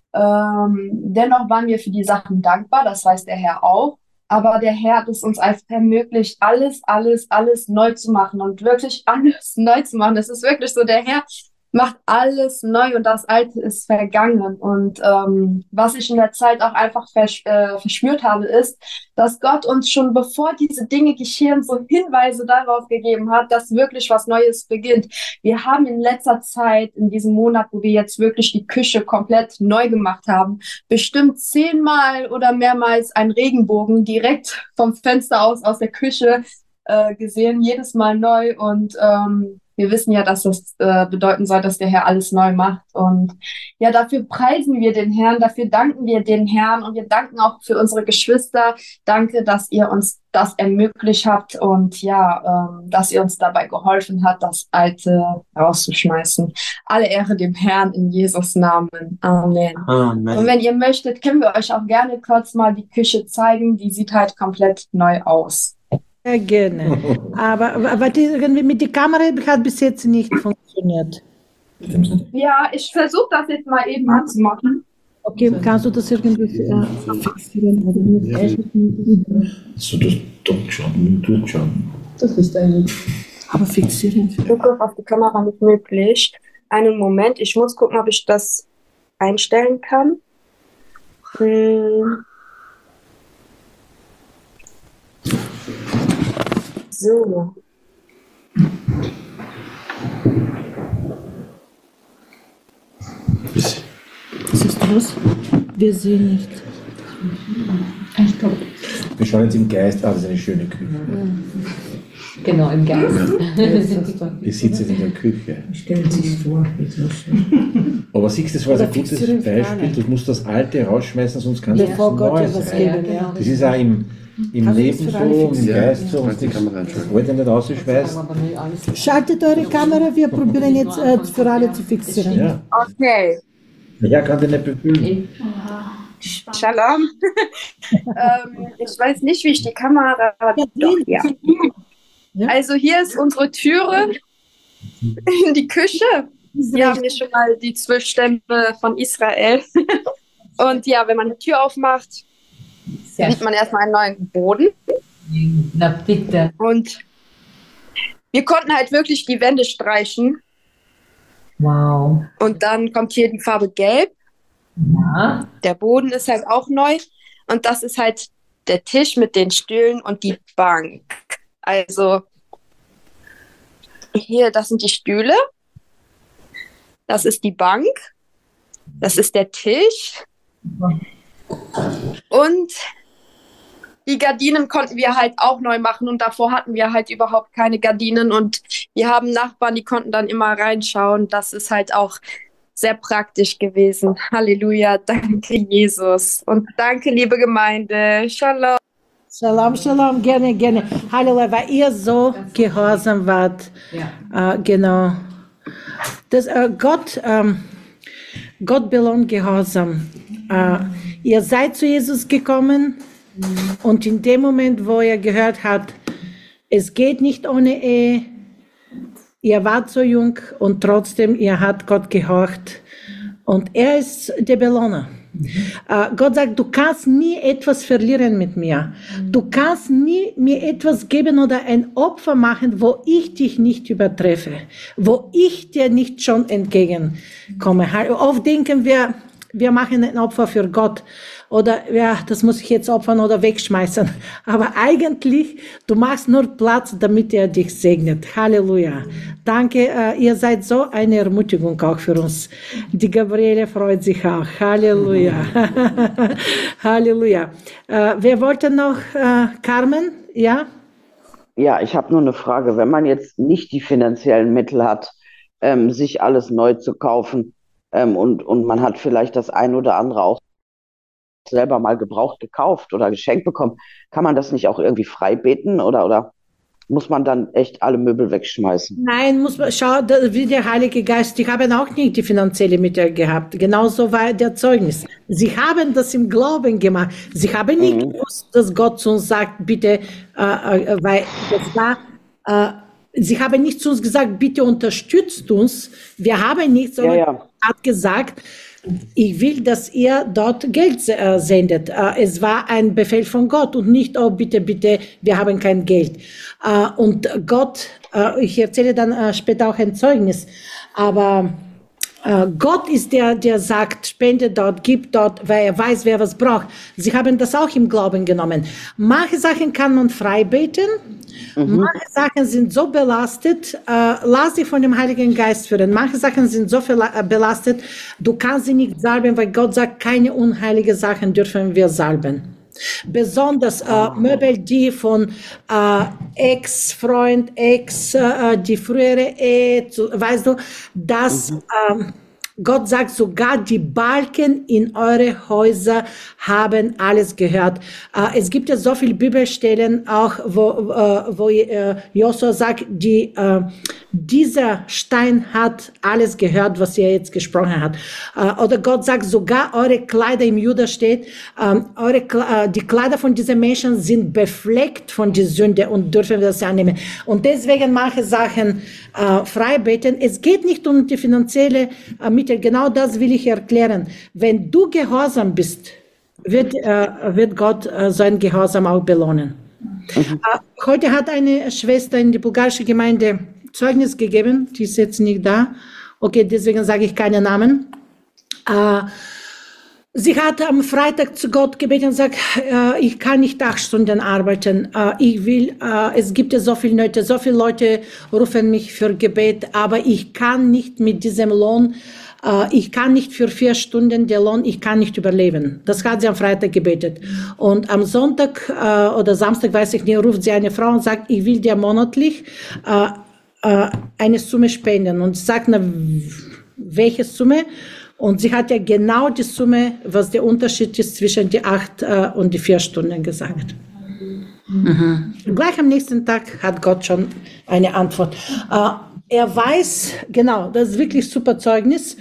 Dennoch waren wir für die Sachen dankbar, das weiß der Herr auch. Aber der Herr hat es uns einfach ermöglicht, alles neu zu machen und wirklich alles neu zu machen. Es ist wirklich so, der Herr macht alles neu und das Alte ist vergangen. Und was ich in der Zeit auch einfach verspürt habe, ist, dass Gott uns schon bevor diese Dinge geschehen, so Hinweise darauf gegeben hat, dass wirklich was Neues beginnt. Wir haben in letzter Zeit, in diesem Monat, wo wir jetzt wirklich die Küche komplett neu gemacht haben, bestimmt 10-mal oder mehrmals einen Regenbogen direkt vom Fenster aus der Küche gesehen, jedes Mal neu. Und wir wissen ja, dass das bedeuten soll, dass der Herr alles neu macht. Und ja, dafür preisen wir den Herrn, dafür danken wir den Herrn und wir danken auch für unsere Geschwister. Danke, dass ihr uns das ermöglicht habt und ja, dass ihr uns dabei geholfen habt, das Alte rauszuschmeißen. Alle Ehre dem Herrn in Jesus Namen. Amen. Amen. Und wenn ihr möchtet, können wir euch auch gerne kurz mal die Küche zeigen. Die sieht halt komplett neu aus. Sehr gerne. Aber irgendwie mit der Kamera hat bis jetzt nicht funktioniert. Ja, ich versuche das jetzt mal eben anzumachen. Okay, kannst du das irgendwie fixieren? So, das durchschauen. Das ist eigentlich. Aber fixieren. Zugriff auf die Kamera nicht möglich. Einen Moment, ich muss gucken, ob ich das einstellen kann. So. Was ist los? Wir sehen nicht. Wir schauen jetzt im Geist, das ist eine schöne Küche. Genau, im Geist. Ich sitze jetzt in der Küche. Stellen Sie sich vor, wie so schön. Aber siehst du, das war ein gutes Beispiel. Du musst das Alte rausschmeißen, sonst kannst du Bevor was Gott Neues ja was rein. geben, ja. Das ist auch im Leben so, im Geist so, und das wollte nicht rausschmeißen. Schaltet eure Kamera, wir probieren jetzt für alle zu fixieren. Ja. Okay. Ja, kann den nicht befüllen. Shalom. Ich weiß nicht, wie ich die Kamera... Doch, ja. Also hier ist unsere Türe in die Küche. Wir haben hier schon mal die 12 Stämme von Israel. Und ja, wenn man die Tür aufmacht, sieht man erstmal einen neuen Boden. Na bitte. Und wir konnten halt wirklich die Wände streichen. Wow. Und dann kommt hier die Farbe Gelb. Ja. Der Boden ist halt auch neu. Und das ist halt der Tisch mit den Stühlen und die Bank. Also hier, das sind die Stühle. Das ist die Bank. Das ist der Tisch. Und die Gardinen konnten wir halt auch neu machen und davor hatten wir halt überhaupt keine Gardinen und wir haben Nachbarn, die konnten dann immer reinschauen. Das ist halt auch sehr praktisch gewesen. Halleluja, danke Jesus und danke liebe Gemeinde. Shalom. Shalom, Shalom, gerne, gerne. Halleluja, weil ihr so gehorsam wart. Ja. Genau. Das, Gott belohnt Gehorsam. Ihr seid zu Jesus gekommen und in dem Moment, wo ihr gehört habt, es geht nicht ohne Ehe, ihr wart so jung und trotzdem, ihr habt Gott gehorcht und er ist der Belohner. Gott sagt, du kannst nie etwas verlieren mit mir. Du kannst nie mir etwas geben oder ein Opfer machen, wo ich dich nicht übertreffe, wo ich dir nicht schon entgegenkomme. Oft denken wir machen ein Opfer für Gott oder ja, das muss ich jetzt opfern oder wegschmeißen. Aber eigentlich, du machst nur Platz, damit er dich segnet. Halleluja. Danke, ihr seid so eine Ermutigung auch für uns. Die Gabriele freut sich auch. Halleluja. Halleluja. Wer wollte noch? Carmen? Ja? Ja, ich habe nur eine Frage. Wenn man jetzt nicht die finanziellen Mittel hat, sich alles neu zu kaufen, und man hat vielleicht das ein oder andere auch selber mal gebraucht gekauft oder geschenkt bekommen, kann man das nicht auch irgendwie frei beten oder muss man dann echt alle Möbel wegschmeißen? Nein, muss man, schau, wie der Heilige Geist, die haben auch nicht die finanzielle Mittel gehabt. Genauso war der Zeugnis. Sie haben das im Glauben gemacht. Sie haben nicht gewusst, dass Gott zu uns sagt, bitte, weil das war, sie haben nicht zu uns gesagt, bitte unterstützt uns. Wir haben nichts, sondern hat gesagt, ich will, dass ihr dort Geld sendet. Es war ein Befehl von Gott und nicht, oh bitte, bitte, wir haben kein Geld. Und Gott, ich erzähle dann später auch ein Zeugnis, aber Gott ist der sagt, spende dort, gib dort, weil er weiß, wer was braucht. Sie haben das auch im Glauben genommen. Manche Sachen kann man frei beten, manche Sachen sind so belastet, lass dich von dem Heiligen Geist führen. Manche Sachen sind so belastet, du kannst sie nicht salben, weil Gott sagt, keine unheilige Sachen dürfen wir salben. Besonders Möbel, die von Ex-Freund, die frühere Ehe, weißt du, dass Gott sagt, sogar die Balken in eure Häuser haben alles gehört. Es gibt ja so viele Bibelstellen auch, wo Josua sagt, dieser Stein hat alles gehört, was er jetzt gesprochen hat. Oder Gott sagt, sogar eure Kleider, im Juda steht, die Kleider von diesen Menschen sind befleckt von der Sünde und dürfen wir das annehmen. Und deswegen manche Sachen frei beten. Es geht nicht um die finanzielle Mittel. Genau das will ich erklären. Wenn du gehorsam bist, wird Gott so einen Gehorsam auch belohnen. Heute hat eine Schwester in die bulgarische Gemeinde Zeugnis gegeben, die ist jetzt nicht da. Okay, deswegen sage ich keine Namen. Sie hat am Freitag zu Gott gebeten und sagt, ich kann nicht 8 Stunden arbeiten. Es gibt ja so viele Nöte, so viele Leute rufen mich für Gebet, aber ich kann nicht mit diesem Lohn, ich kann nicht für 4 Stunden der Lohn, ich kann nicht überleben. Das hat sie am Freitag gebetet. Und am Sonntag oder Samstag, weiß ich nicht, ruft sie eine Frau und sagt, ich will dir monatlich eine Summe spenden. Und sagt, na, welche Summe? Und sie hat ja genau die Summe, was der Unterschied ist zwischen die 8 und die 4 Stunden gesagt. Gleich am nächsten Tag hat Gott schon eine Antwort. Er weiß, genau, das ist wirklich super Zeugnis.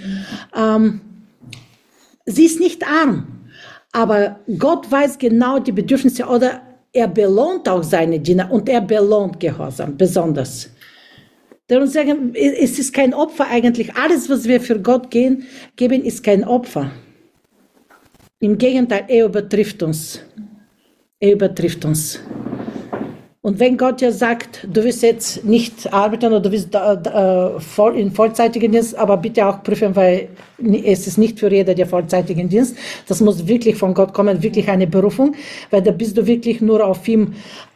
Sie ist nicht arm, aber Gott weiß genau die Bedürfnisse, oder er belohnt auch seine Diener und er belohnt Gehorsam besonders. Darum sagen, es ist kein Opfer eigentlich. Alles, was wir für Gott geben, ist kein Opfer. Im Gegenteil, er übertrifft uns. Er übertrifft uns. Und wenn Gott ja sagt, du wirst jetzt nicht arbeiten oder du wirst in vollzeitigen Dienst, aber bitte auch prüfen, weil es ist nicht für jeder der vollzeitigen Dienst. Das muss wirklich von Gott kommen, wirklich eine Berufung, weil da bist du wirklich nur auf ihm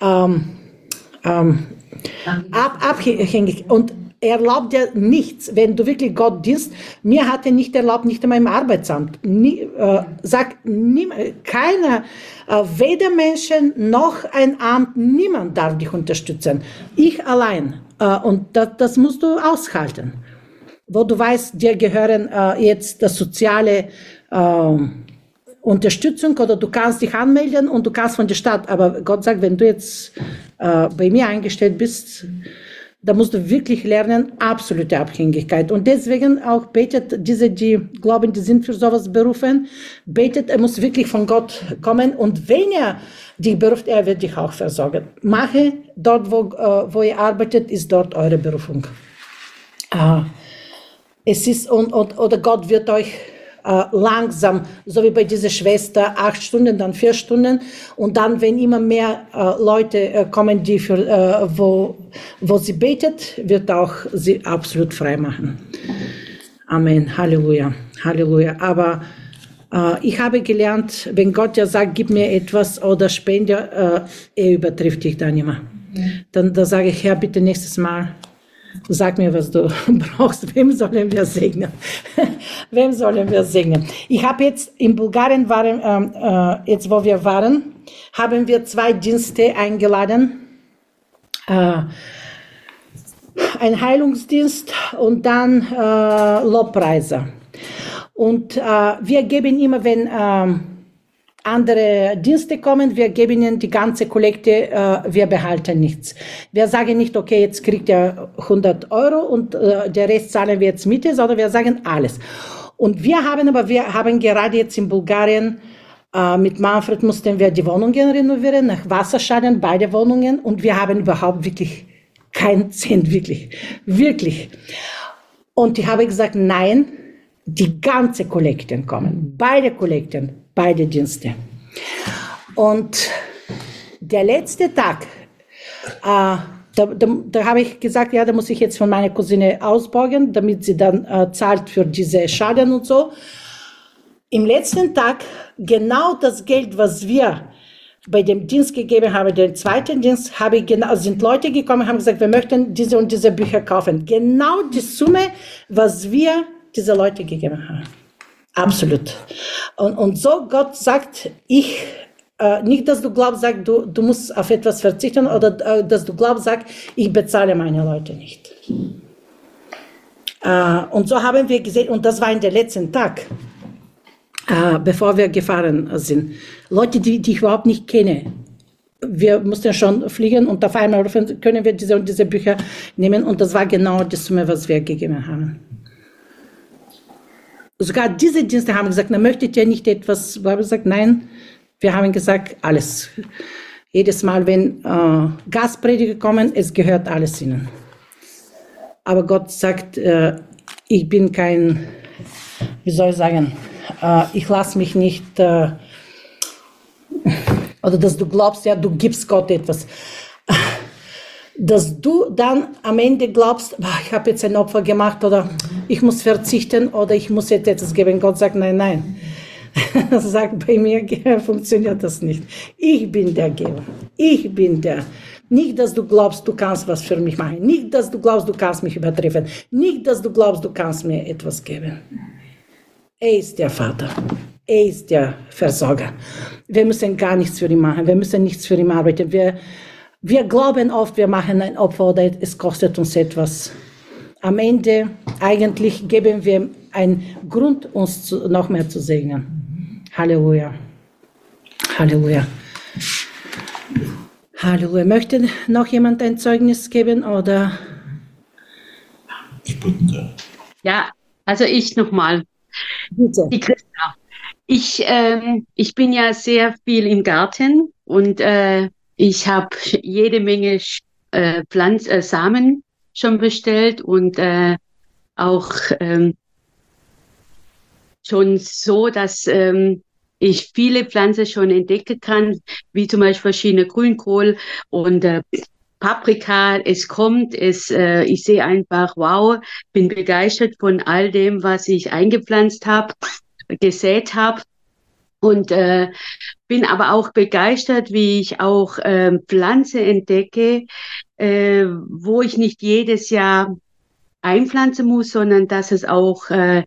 abhängig. Und er erlaubt dir nichts, wenn du wirklich Gott dienst. Mir hat er nicht erlaubt, nicht einmal im Arbeitsamt. Keiner, weder Menschen noch ein Amt, niemand darf dich unterstützen. Ich allein. Und das musst du aushalten. Wo du weißt, dir gehören jetzt das soziale Unterstützung, oder du kannst dich anmelden und du kannst von der Stadt, aber Gott sagt, wenn du jetzt bei mir eingestellt bist, da musst du wirklich lernen, absolute Abhängigkeit. Und deswegen auch betet die glauben, die sind für sowas berufen, betet, er muss wirklich von Gott kommen, und wenn er dich beruft, er wird dich auch versorgen. Mache dort, wo ihr arbeitet, ist dort eure Berufung. Es ist, oder Gott wird euch langsam, so wie bei dieser Schwester, 8 Stunden, dann 4 Stunden, und dann, wenn immer mehr Leute kommen, die wo sie betet, wird auch sie absolut frei machen. Amen, Halleluja, Halleluja. Aber ich habe gelernt, wenn Gott ja sagt, gib mir etwas oder spende, er übertrifft dich dann immer. Dann sage ich, Herr, bitte nächstes Mal, sag mir, was du brauchst. Wem sollen wir segnen? Wem sollen wir segnen? Ich habe jetzt in Bulgarien jetzt wo wir waren, haben wir 2 Dienste eingeladen. Ein Heilungsdienst und dann Lobpreiser. Und wir geben immer, wenn andere Dienste kommen, wir geben ihnen die ganze Kollekte, wir behalten nichts. Wir sagen nicht, okay, jetzt kriegt ihr 100 Euro und der Rest zahlen wir jetzt Miete, sondern wir sagen alles. Und wir haben gerade jetzt in Bulgarien, mit Manfred mussten wir die Wohnungen renovieren, nach Wasserschaden, beide Wohnungen, und wir haben überhaupt wirklich keinen Cent, wirklich. Und ich habe gesagt, nein, die ganze Kollekten kommen, beide Kollekten, beide Dienste. Und der letzte Tag, Da habe ich gesagt, ja, da muss ich jetzt von meiner Cousine ausborgen, damit sie dann zahlt für diese Schaden und so. Im letzten Tag genau das Geld, was wir bei dem Dienst gegeben haben, den zweiten Dienst, sind Leute gekommen und haben gesagt, wir möchten diese und diese Bücher kaufen. Genau die Summe, was wir diese Leute gegeben haben. Absolut. Und so Gott sagt, nicht, dass du glaubst, sag, du musst auf etwas verzichten oder dass du glaubst, sag, ich bezahle meine Leute nicht. Und so haben wir gesehen, und das war in der letzten Tag, bevor wir gefahren sind. Leute, die ich überhaupt nicht kenne. Wir mussten schon fliegen und auf einmal können wir diese und diese Bücher nehmen und das war genau die Summe, was wir gegeben haben. Sogar diese Dienste haben gesagt, na, möchtet ihr nicht etwas? Wir haben gesagt, nein. Wir haben gesagt, alles. Jedes Mal, wenn Gastprediger kommen, es gehört alles ihnen. Aber Gott sagt, ich bin kein, wie soll ich sagen, ich lasse mich nicht, oder dass du glaubst, ja, du gibst Gott etwas. Dass du dann am Ende glaubst, ich habe jetzt ein Opfer gemacht oder ich muss verzichten oder ich muss jetzt etwas geben. Gott sagt, nein, nein. Sagt, bei mir funktioniert das nicht. Ich bin der Geber. Ich bin der. Nicht, dass du glaubst, du kannst was für mich machen. Nicht, dass du glaubst, du kannst mich übertreffen. Nicht, dass du glaubst, du kannst mir etwas geben. Er ist der Vater. Er ist der Versorger. Wir müssen gar nichts für ihn machen. Wir müssen nichts für ihn arbeiten. Wir glauben oft, wir machen ein Opfer oder es kostet uns etwas. Am Ende eigentlich geben wir einen Grund, uns noch mehr zu segnen. Halleluja. Halleluja. Halleluja. Möchte noch jemand ein Zeugnis geben oder? Ja, also ich nochmal. Bitte. Die Christa. Ich bin ja sehr viel im Garten und ich habe jede Menge Samen schon bestellt und auch schon so, dass ich viele Pflanzen schon entdecken kann, wie zum Beispiel verschiedene Grünkohl und Paprika. Es kommt, ich sehe einfach, wow, bin begeistert von all dem, was ich eingepflanzt habe, gesät habe. Und bin aber auch begeistert, wie ich auch Pflanzen entdecke, wo ich nicht jedes Jahr einpflanzen muss, sondern dass es auch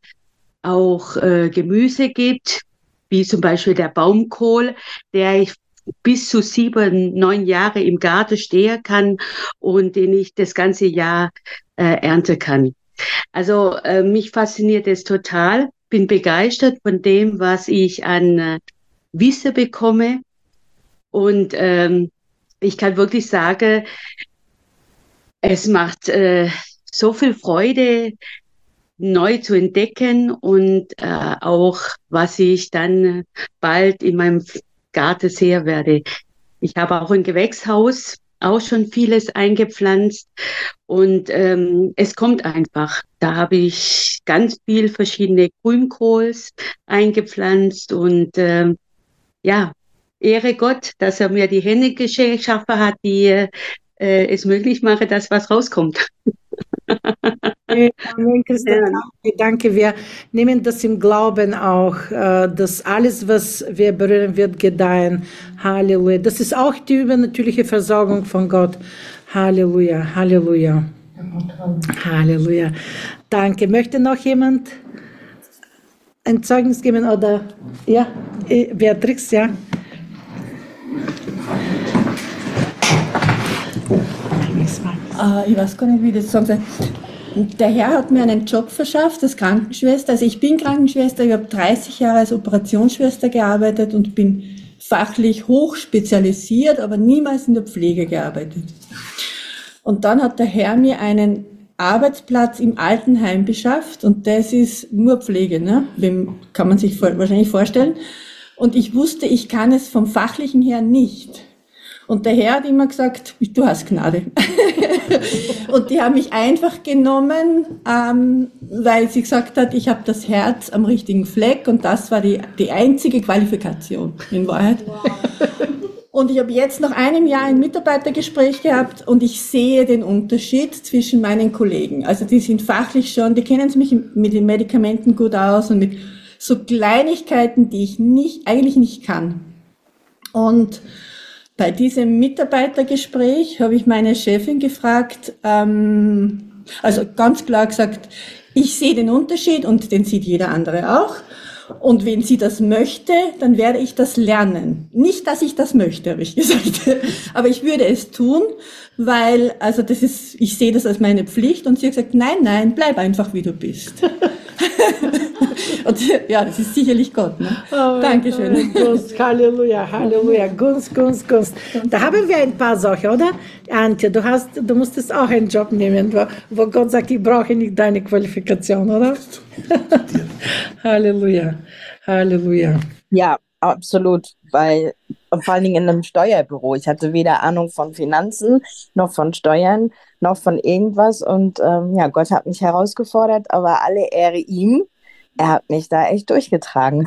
Gemüse gibt, wie zum Beispiel der Baumkohl, der ich bis zu 7, 9 Jahre im Garten stehen kann und den ich das ganze Jahr ernten kann. Also mich fasziniert es total. Bin begeistert von dem, was ich an Wissen bekomme. Und ich kann wirklich sagen, es macht so viel Freude, neu zu entdecken und auch, was ich dann bald in meinem Garten sehen werde. Ich habe auch ein Gewächshaus, auch schon vieles eingepflanzt und es kommt einfach. Da habe ich ganz viel verschiedene Grünkohls eingepflanzt und ja, ehre Gott, dass er mir die Hände geschaffen hat, die es möglich machen, dass was rauskommt. Amen, Christa, danke. Wir nehmen das im Glauben auch, dass alles, was wir berühren, wird gedeihen. Halleluja. Das ist auch die übernatürliche Versorgung von Gott. Halleluja, Halleluja. Halleluja. Danke. Möchte noch jemand ein Zeugnis geben? Oder ja, Beatrix, ja. Ich weiß gar nicht, wie ich das sagen soll. Der Herr hat mir einen Job verschafft als Krankenschwester. Also ich bin Krankenschwester, ich habe 30 Jahre als Operationsschwester gearbeitet und bin fachlich hoch spezialisiert, aber niemals in der Pflege gearbeitet. Und dann hat der Herr mir einen Arbeitsplatz im Altenheim beschafft und das ist nur Pflege, ne? Wem kann man sich wahrscheinlich vorstellen. Und ich wusste, ich kann es vom Fachlichen her nicht. Und der Herr hat immer gesagt, du hast Gnade. Und die haben mich einfach genommen, weil sie gesagt hat, ich habe das Herz am richtigen Fleck und das war die einzige Qualifikation in Wahrheit. Wow. Und ich habe jetzt nach einem Jahr ein Mitarbeitergespräch gehabt und ich sehe den Unterschied zwischen meinen Kollegen. Also die sind fachlich schon, die kennen sich mit den Medikamenten gut aus und mit so Kleinigkeiten, die ich eigentlich nicht kann. Und bei diesem Mitarbeitergespräch habe ich meine Chefin gefragt, also ganz klar gesagt, ich sehe den Unterschied und den sieht jeder andere auch. Und wenn sie das möchte, dann werde ich das lernen. Nicht, dass ich das möchte, habe ich gesagt, aber ich würde es tun, weil, also das ist, ich sehe das als meine Pflicht und sie hat gesagt, nein, bleib einfach wie du bist. Und ja, das ist sicherlich Gott. Ne? Oh, Dankeschön. Gunst, Halleluja, Halleluja, Gunst. Da haben wir ein paar Sachen, oder? Antje, du musstest auch einen Job nehmen, wo Gott sagt, ich brauche nicht deine Qualifikation, oder? Halleluja, Halleluja. Ja, absolut, weil vor allen Dingen in einem Steuerbüro. Ich hatte weder Ahnung von Finanzen, noch von Steuern, noch von irgendwas und ja, Gott hat mich herausgefordert, aber alle Ehre ihm. Er hat mich da echt durchgetragen.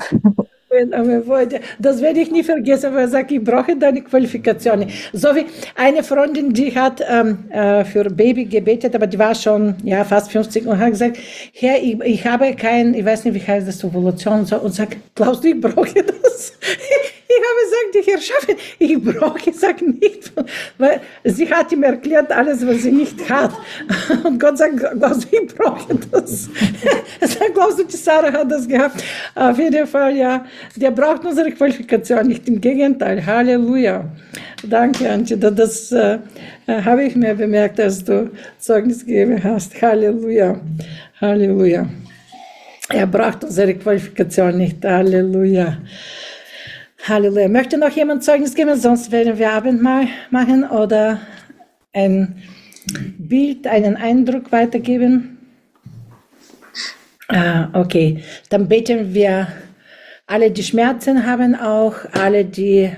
Das werde ich nie vergessen, weil er sagt, ich brauche deine Qualifikationen. So wie eine Freundin, die hat für Baby gebetet, aber die war schon fast 50 und hat gesagt, Herr, ich habe ich weiß nicht, wie heißt das, Ovulation und so, und sagt, glaubst du, ich brauche das? Ich habe gesagt, Herr Schaffe, ich brauche, sag nicht, weil sie hat ihm erklärt alles, was sie nicht hat. Und Gott sagt, glaubst du, ich brauche das? Er sagt, glaubst du, die Sarah hat das gehabt? Auf jeden Fall, ja. Der braucht unsere Qualifikation, nicht im Gegenteil. Halleluja. Danke, Antje. Das habe ich mir bemerkt, dass du Zeugnis gegeben hast. Halleluja. Halleluja. Er braucht unsere Qualifikation nicht. Halleluja. Halleluja. Möchte noch jemand Zeugnis geben? Sonst werden wir Abendmahl machen oder ein Bild, einen Eindruck weitergeben. Okay, dann beten wir alle, die Schmerzen haben, auch alle, die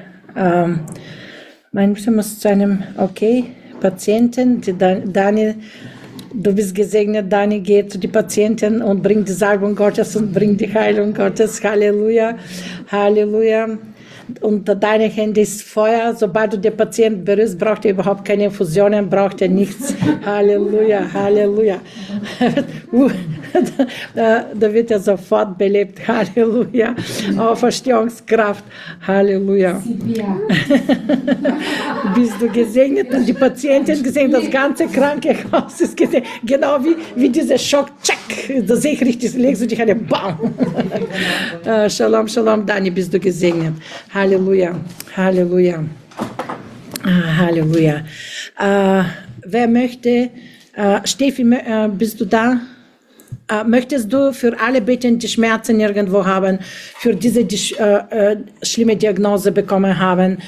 muss zu einem Patienten, die Dani, du bist gesegnet, Dani, geht zu den Patienten und bringt die Salbung Gottes und bringt die Heilung Gottes. Halleluja, Halleluja. Und deine Hände ist Feuer. Sobald du den Patienten berührst, braucht er überhaupt keine Infusionen, braucht er nichts. Halleluja, Halleluja. Da wird er sofort belebt. Halleluja. Auferstehungskraft. Halleluja. Bist du gesegnet und die Patienten gesegnet, das ganze Krankenhaus ist gesegnet. Genau wie dieser Schock. Tschack, da sehe ich richtig, legst du dich an den Baum. Shalom, Shalom, Dani, bist du gesegnet. Halleluja, Halleluja, Halleluja. Wer möchte, Steffi, bist du da? Möchtest du für alle beten, die Schmerzen irgendwo haben, für diese, die schlimme Diagnose bekommen haben?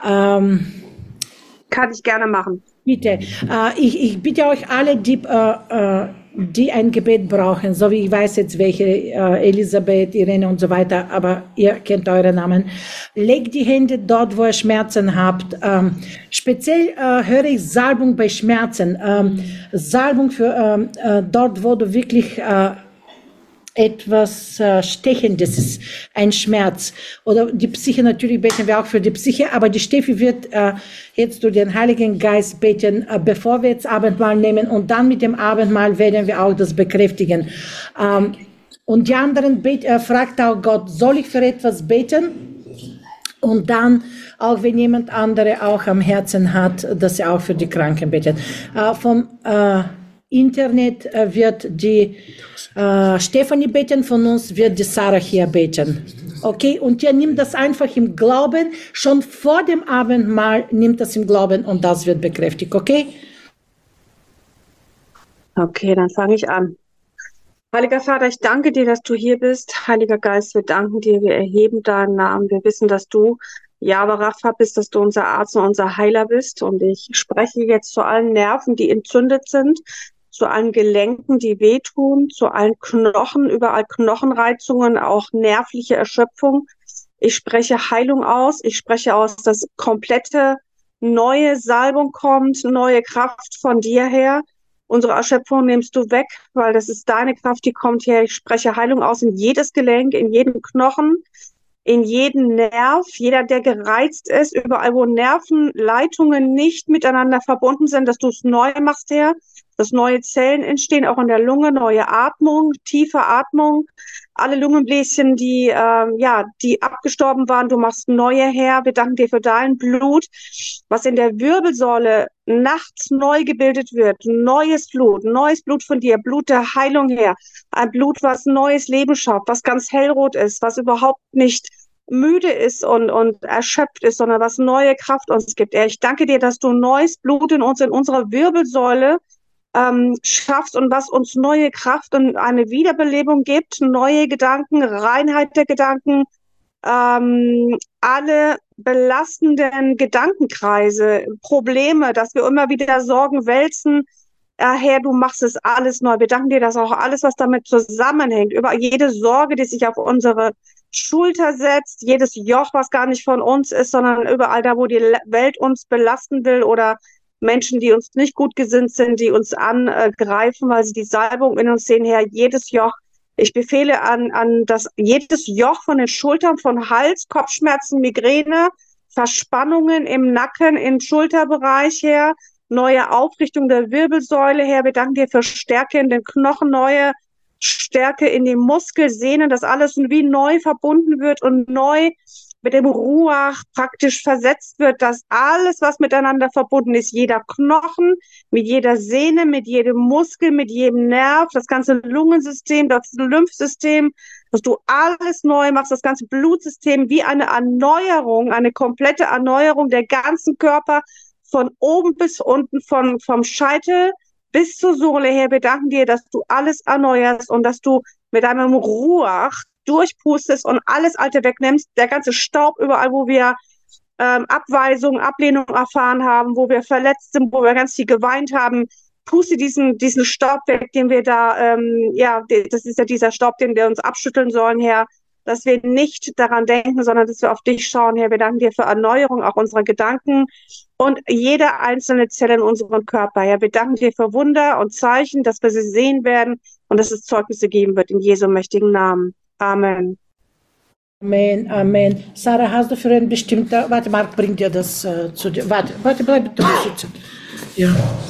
Kann ich gerne machen. Bitte. Ich bitte euch alle, die ein Gebet brauchen, so wie ich weiß jetzt welche, Elisabeth, Irene und so weiter, aber ihr kennt eure Namen. Legt die Hände dort, wo ihr Schmerzen habt. Speziell höre ich Salbung bei Schmerzen. Salbung für dort, wo du wirklich etwas Stechendes ist, ein Schmerz. Oder die Psyche, natürlich beten wir auch für die Psyche, aber die Steffi wird jetzt durch den Heiligen Geist beten, bevor wir jetzt Abendmahl nehmen, und dann mit dem Abendmahl werden wir auch das bekräftigen. Und die anderen fragt auch Gott, soll ich für etwas beten? Und dann, auch wenn jemand andere auch am Herzen hat, dass er auch für die Kranken betet. Vom Internet wird die Stefanie beten, von uns wird die Sarah hier beten. Okay, und ihr nimmt das einfach im Glauben, schon vor dem Abendmahl nimmt das im Glauben und das wird bekräftigt, okay? Okay, dann fange ich an. Heiliger Vater, ich danke dir, dass du hier bist. Heiliger Geist, wir danken dir, wir erheben deinen Namen. Wir wissen, dass du Jahwe Rapha bist, dass du unser Arzt und unser Heiler bist. Und ich spreche jetzt zu allen Nerven, die entzündet sind, zu allen Gelenken, die wehtun, zu allen Knochen, überall Knochenreizungen, auch nervliche Erschöpfung. Ich spreche Heilung aus. Ich spreche aus, dass komplette neue Salbung kommt, neue Kraft von dir her. Unsere Erschöpfung nimmst du weg, weil das ist deine Kraft, die kommt her. Ich spreche Heilung aus in jedes Gelenk, in jeden Knochen, in jeden Nerv, jeder, der gereizt ist, überall, wo Nervenleitungen nicht miteinander verbunden sind, dass du es neu machst, Herr, dass neue Zellen entstehen, auch in der Lunge, neue Atmung, tiefe Atmung, alle Lungenbläschen, die abgestorben waren, du machst neue, Herr. Wir danken dir für dein Blut, was in der Wirbelsäule nachts neu gebildet wird. Neues Blut von dir, Blut der Heilung, Herr. Ein Blut, was neues Leben schafft, was ganz hellrot ist, was überhaupt nicht müde ist und erschöpft ist, sondern was neue Kraft uns gibt. Herr, ich danke dir, dass du neues Blut in uns, in unserer Wirbelsäule schaffst und was uns neue Kraft und eine Wiederbelebung gibt, neue Gedanken, Reinheit der Gedanken, alle belastenden Gedankenkreise, Probleme, dass wir immer wieder Sorgen wälzen. Herr, du machst es alles neu. Wir danken dir, dass auch alles, was damit zusammenhängt, über jede Sorge, die sich auf unsere Schulter setzt, jedes Joch, was gar nicht von uns ist, sondern überall da, wo die Welt uns belasten will oder Menschen, die uns nicht gut gesinnt sind, die uns angreifen, weil sie die Salbung in uns sehen, Herr, jedes Joch. Ich befehle jedes Joch von den Schultern, von Hals, Kopfschmerzen, Migräne, Verspannungen im Nacken, im Schulterbereich, Herr, neue Aufrichtung der Wirbelsäule, Herr. Wir danken dir für Stärke in den Knochen, neue Stärke in den Muskelsehnen, dass alles wie neu verbunden wird und neu mit dem Ruach praktisch versetzt wird, dass alles, was miteinander verbunden ist, jeder Knochen, mit jeder Sehne, mit jedem Muskel, mit jedem Nerv, das ganze Lungensystem, das Lymphsystem, dass du alles neu machst, das ganze Blutsystem, wie eine Erneuerung, eine komplette Erneuerung der ganzen Körper, von oben bis unten, vom Scheitel bis zur Sohle her. Wir danken dir, dass du alles erneuerst und dass du mit deinem Ruach durchpustest und alles Alte wegnimmst, der ganze Staub überall, wo wir Abweisung, Ablehnung erfahren haben, wo wir verletzt sind, wo wir ganz viel geweint haben, puste diesen Staub weg, den wir da, das ist ja dieser Staub, den wir uns abschütteln sollen, Herr, dass wir nicht daran denken, sondern dass wir auf dich schauen, Herr. Wir danken dir für Erneuerung auch unserer Gedanken und jede einzelne Zelle in unserem Körper, Herr. Wir danken dir für Wunder und Zeichen, dass wir sie sehen werden und dass es Zeugnisse geben wird in Jesu mächtigen Namen. Amen. Amen, Amen. Sarah, hast du für ein bestimmter... Warte, Marc bringt dir das zu dir. Warte, bleib du sitzen. Ja.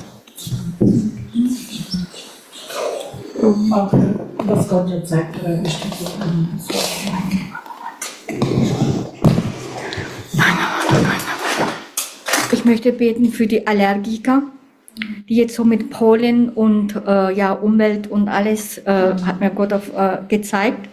Auch was Gott dir zeigt, bestimmt. Ich möchte beten für die Allergiker, die jetzt so mit Pollen und Umwelt und alles hat mir Gott gezeigt.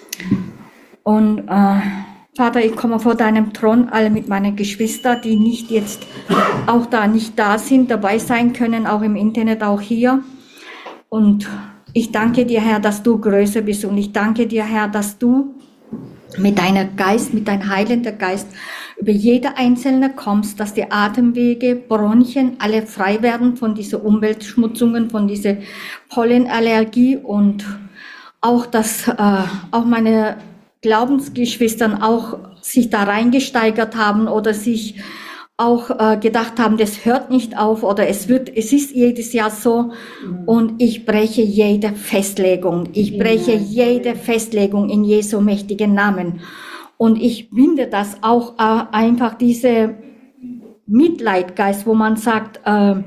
Und Vater, ich komme vor deinem Thron, alle mit meinen Geschwistern, die nicht jetzt auch nicht da sind, dabei sein können, auch im Internet, auch hier. Und ich danke dir, Herr, dass du größer bist. Und ich danke dir, Herr, dass du mit deinem Geist, mit deinem heilenden Geist über jede einzelne kommst, dass die Atemwege, Bronchien alle frei werden von diesen Umweltschmutzungen, von dieser Pollenallergie und auch, dass auch meine Glaubensgeschwistern auch sich da reingesteigert haben oder sich auch gedacht haben, das hört nicht auf oder es ist jedes Jahr so. Und ich breche jede Festlegung. Ich breche jede Festlegung in Jesu mächtigen Namen. Und ich binde das auch einfach diese Mitleidgeist, wo man sagt,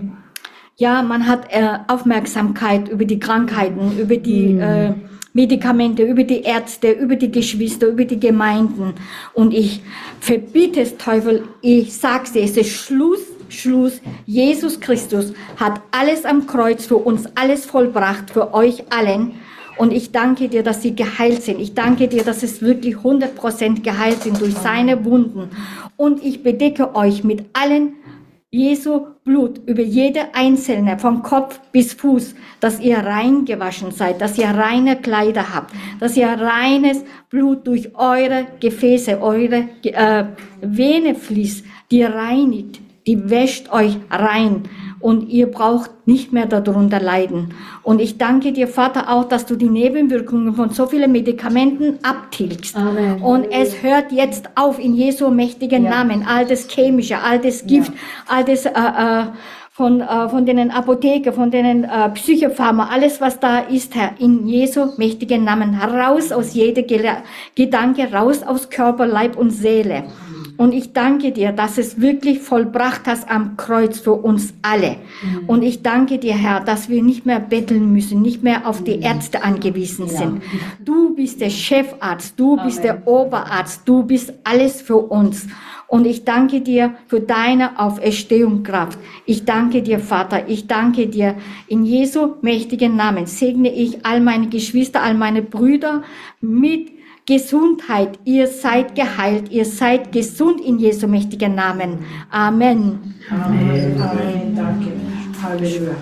man hat Aufmerksamkeit über die Krankheiten, über die Medikamente, über die Ärzte, über die Geschwister, über die Gemeinden. Und ich verbiete es, Teufel, ich sag's dir, es ist Schluss. Jesus Christus hat alles am Kreuz für uns, alles vollbracht, für euch allen. Und ich danke dir, dass sie geheilt sind. Ich danke dir, dass es wirklich 100% geheilt sind durch seine Wunden. Und ich bedecke euch mit allen Jesu Blut über jede einzelne, vom Kopf bis Fuß, dass ihr rein gewaschen seid, dass ihr reine Kleider habt, dass ihr reines Blut durch eure Gefäße, eure Vene fließt, die reinigt, die wäscht euch rein und ihr braucht nicht mehr darunter leiden. Und ich danke dir, Vater, auch, dass du die Nebenwirkungen von so vielen Medikamenten abtilgst. Amen. Und es hört jetzt auf in Jesu mächtigen Namen. All das Chemische, all das Gift, all das von den Apotheken, von den Psychopharma, alles was da ist, Herr, in Jesu mächtigen Namen, raus aus jedem Gedanke, raus aus Körper, Leib und Seele. Und ich danke dir, dass es wirklich vollbracht hast am Kreuz für uns alle. Und ich danke dir, Herr, dass wir nicht mehr betteln müssen, nicht mehr auf die Ärzte angewiesen sind. Du bist der Chefarzt, du bist der Oberarzt, du bist alles für uns. Und ich danke dir für deine Auferstehungskraft. Ich danke dir, Vater, ich danke dir. In Jesu mächtigen Namen segne ich all meine Geschwister, all meine Brüder mit Gesundheit. Ihr seid geheilt, ihr seid gesund in Jesu mächtigen Namen. Amen. Amen. Amen. Danke. Halleluja.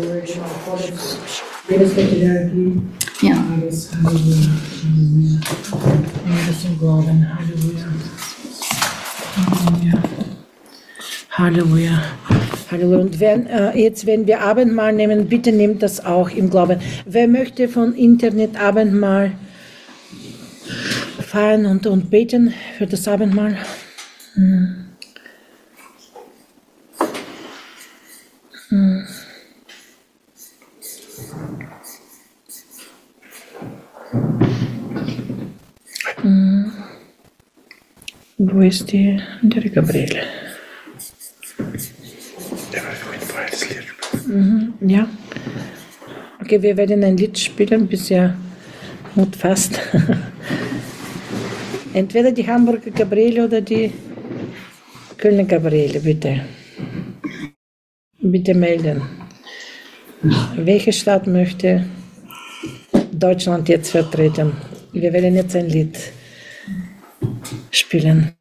Ja. Alles Halleluja. Alles im Glauben. Halleluja. Halleluja. Halleluja. Und wenn wir Abendmahl nehmen, bitte nehmt das auch im Glauben. Wer möchte von Internet Abendmahl feiern und beten für das Abendmahl? Wo ist die Gabriele? Ja. Okay, wir werden ein Lied spielen, bis er Mut fasst. Entweder die Hamburger Gabriele oder die Kölner Gabriele, bitte. Bitte melden. Welche Stadt möchte Deutschland jetzt vertreten? Wir werden jetzt ein Lied spielen.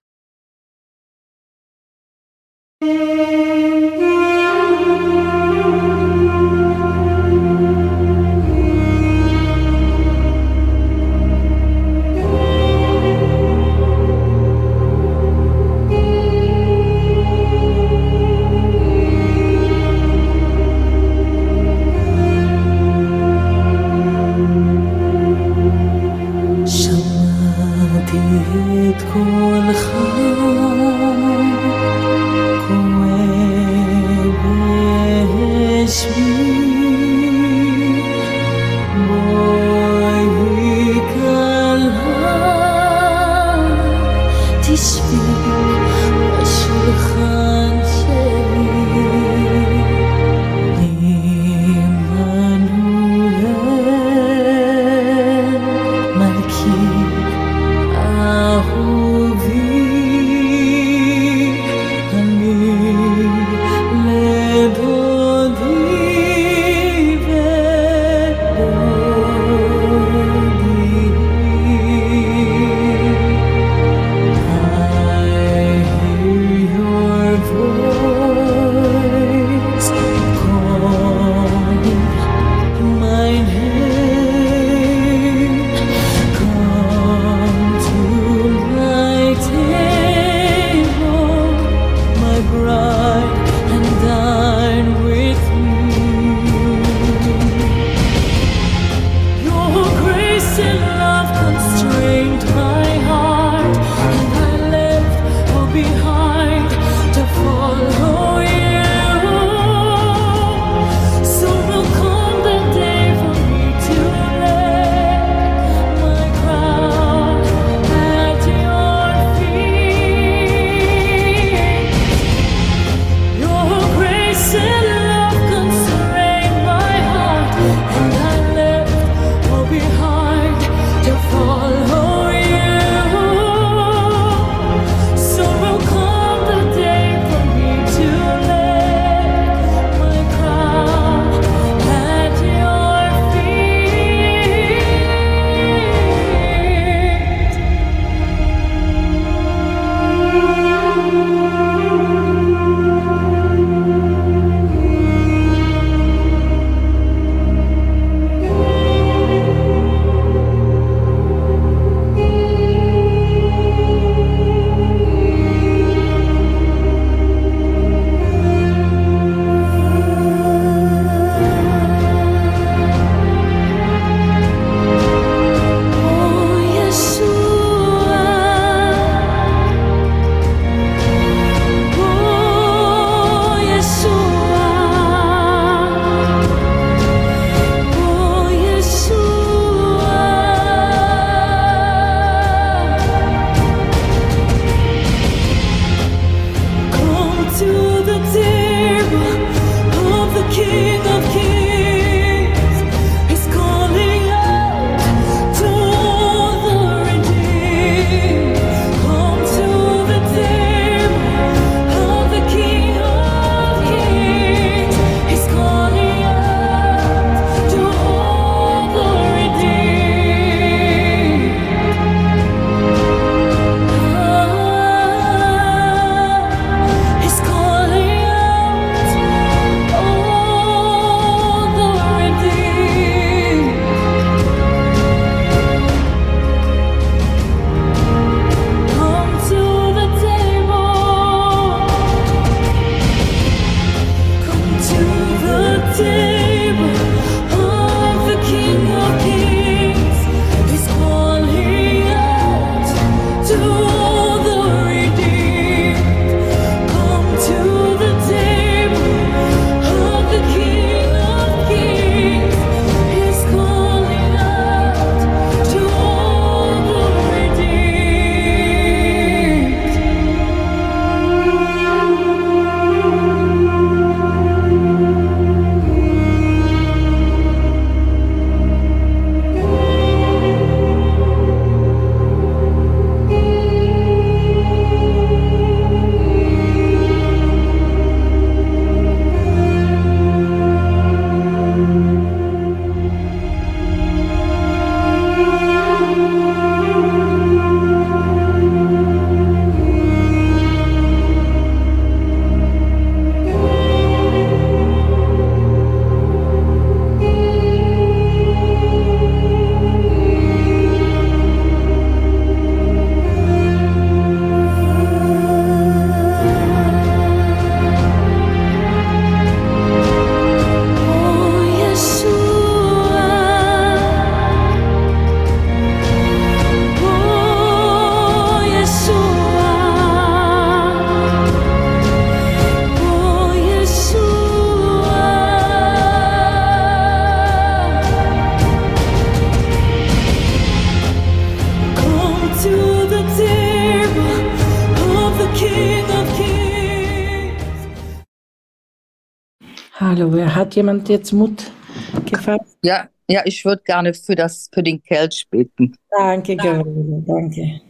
Halleluja. Hat jemand jetzt Mut gefasst? Ja, ich würde gerne für den Kelch beten. Danke, Gabriele, danke.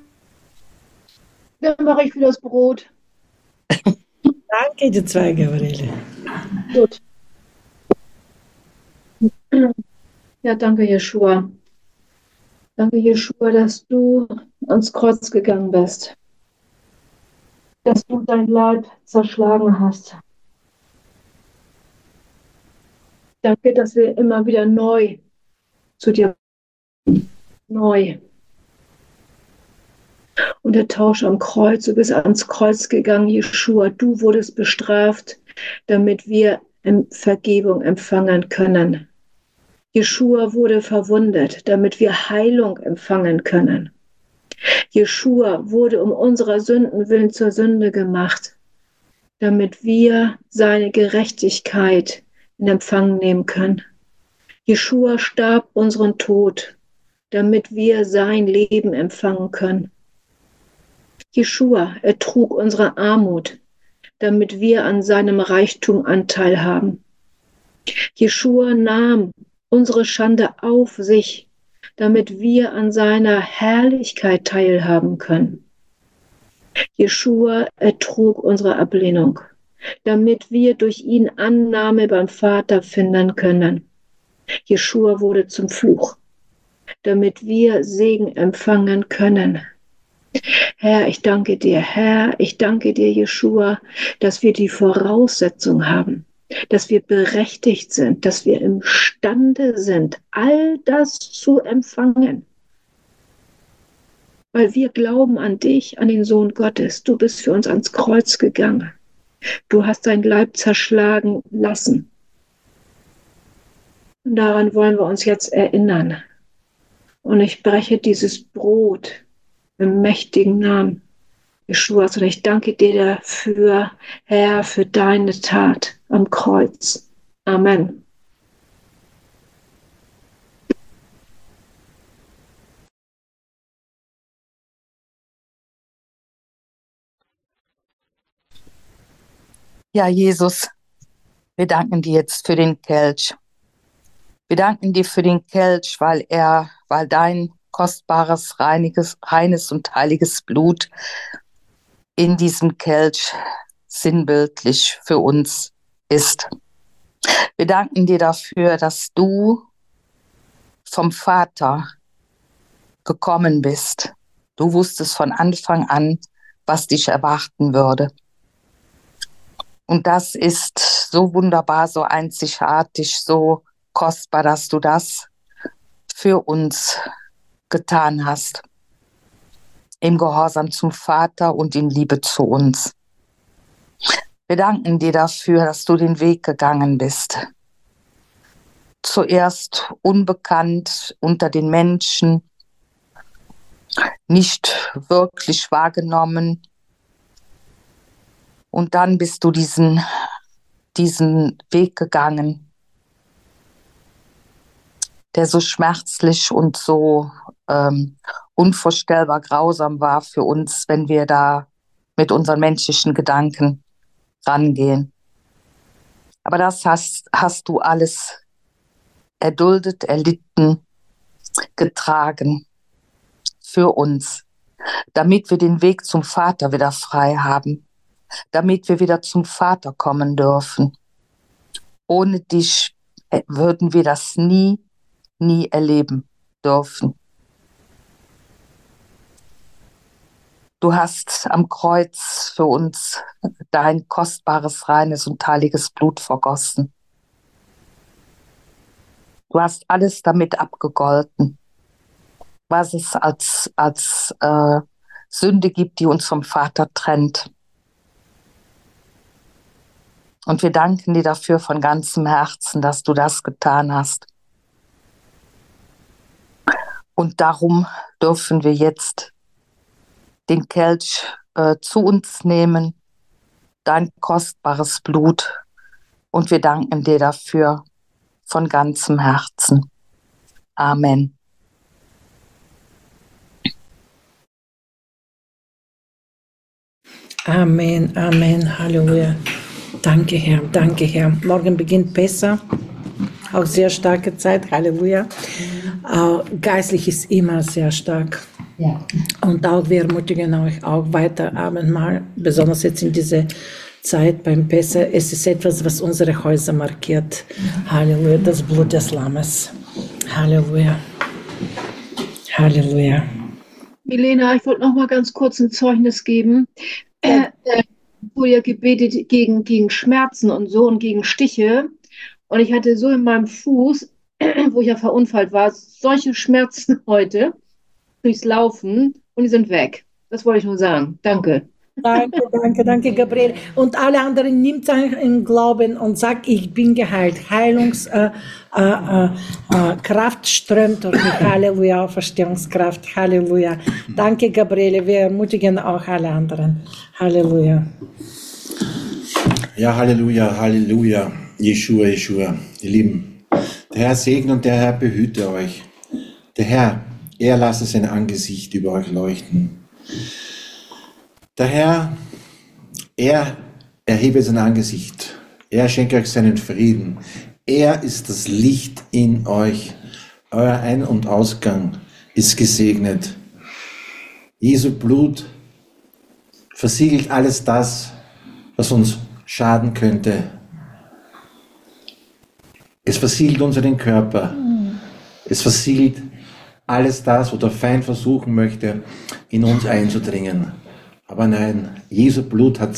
Dann mache ich für das Brot. Danke, die zwei, Gabriele. Gut. Ja, danke, Jeschua. Danke, Jeschua, dass du ans Kreuz gegangen bist. Dass du dein Leib zerschlagen hast. Danke, dass wir immer wieder neu zu dir neu. Und der Tausch am Kreuz, du bist ans Kreuz gegangen, Jeschua, du wurdest bestraft, damit wir Vergebung empfangen können. Jeschua wurde verwundet, damit wir Heilung empfangen können. Jeschua wurde um unserer Sünden willen zur Sünde gemacht, damit wir seine Gerechtigkeit in Empfang nehmen können. Jeschua starb unseren Tod, damit wir sein Leben empfangen können. Jeschua ertrug unsere Armut, damit wir an seinem Reichtum Anteil haben. Jeschua nahm unsere Schande auf sich, damit wir an seiner Herrlichkeit teilhaben können. Jeschua ertrug unsere Ablehnung, damit wir durch ihn Annahme beim Vater finden können. Jeschua wurde zum Fluch, damit wir Segen empfangen können. Herr, ich danke dir, Jeschua, dass wir die Voraussetzung haben, dass wir berechtigt sind, dass wir imstande sind, all das zu empfangen. Weil wir glauben an dich, an den Sohn Gottes. Du bist für uns ans Kreuz gegangen. Du hast dein Leib zerschlagen lassen. Und daran wollen wir uns jetzt erinnern. Und ich breche dieses Brot im mächtigen Namen Jeschuas. Und ich danke dir dafür, Herr, für deine Tat am Kreuz. Amen. Ja, Jesus, wir danken dir jetzt für den Kelch. Wir danken dir für den Kelch, weil dein kostbares, reines und heiliges Blut in diesem Kelch sinnbildlich für uns ist. Wir danken dir dafür, dass du vom Vater gekommen bist. Du wusstest von Anfang an, was dich erwarten würde. Und das ist so wunderbar, so einzigartig, so kostbar, dass du das für uns getan hast. Im Gehorsam zum Vater und in Liebe zu uns. Wir danken dir dafür, dass du den Weg gegangen bist. Zuerst unbekannt unter den Menschen, nicht wirklich wahrgenommen. Und dann bist du diesen Weg gegangen, der so schmerzlich und so unvorstellbar grausam war für uns, wenn wir da mit unseren menschlichen Gedanken rangehen. Aber das hast du alles erduldet, erlitten, getragen für uns, damit wir den Weg zum Vater wieder frei haben, damit wir wieder zum Vater kommen dürfen. Ohne dich würden wir das nie erleben dürfen. Du hast am Kreuz für uns dein kostbares, reines und heiliges Blut vergossen. Du hast alles damit abgegolten, was es als Sünde gibt, die uns vom Vater trennt. Und wir danken dir dafür von ganzem Herzen, dass du das getan hast. Und darum dürfen wir jetzt den Kelch zu uns nehmen, dein kostbares Blut. Und wir danken dir dafür von ganzem Herzen. Amen. Amen, Amen, Halleluja. Danke, Herr. Danke, Herr. Morgen beginnt Pessach. Auch sehr starke Zeit. Halleluja. Geistlich ist immer sehr stark. Ja. Und auch wir ermutigen euch auch weiter Abendmahl, besonders jetzt in dieser Zeit beim Pessach. Es ist etwas, was unsere Häuser markiert. Halleluja. Das Blut des Lammes. Halleluja. Halleluja. Milena, ich wollte noch mal ganz kurz ein Zeugnis geben. Wurde ja gebetet gegen Schmerzen und so und gegen Stiche. Und ich hatte so in meinem Fuß, wo ich ja verunfallt war, solche Schmerzen heute durchs Laufen und die sind weg. Das wollte ich nur sagen. Danke. Danke, Gabriele. Und alle anderen nimmt einfach im Glauben und sagt, ich bin geheilt. Kraft strömt durch mich. Halleluja, Auferstehungskraft. Halleluja. Danke, Gabriele. Wir ermutigen auch alle anderen. Halleluja. Ja, Halleluja, Halleluja. Jeshua, Jeshua. Ihr Lieben, der Herr segne und der Herr behüte euch. Der Herr, er lasse sein Angesicht über euch leuchten. Der Herr, er erhebe sein Angesicht. Er schenke euch seinen Frieden. Er ist das Licht in euch. Euer Ein- und Ausgang ist gesegnet. Jesu Blut versiegelt alles das, was uns schaden könnte. Es versiegelt unseren Körper. Es versiegelt alles das, wo der Feind versuchen möchte, in uns einzudringen. Aber nein, Jesu Blut hat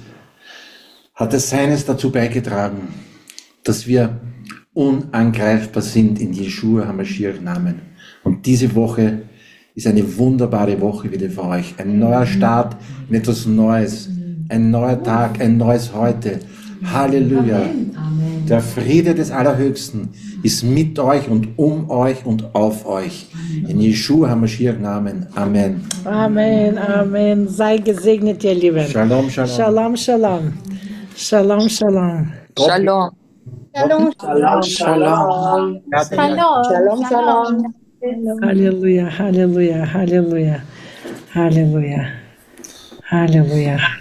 es seines dazu beigetragen, dass wir unangreifbar sind in Jeshua HaMashiach Namen. Und diese Woche ist eine wunderbare Woche wieder für euch. Ein neuer Start in etwas Neues. Ein neuer Tag, ein neues Heute. Halleluja. Amen. Der Friede des Allerhöchsten ist mit euch und um euch und auf euch. In Jeshua HaMashiach Namen. Amen. Amen, Amen. Sei gesegnet, ihr Lieben. Shalom, Shalom. Shalom, Shalom. Shalom, Shalom. Shalom. Shalom. Shalom, shalom. Shalom, shalom. Halleluja, Halleluja, Halleluja, Halleluja, Halleluja.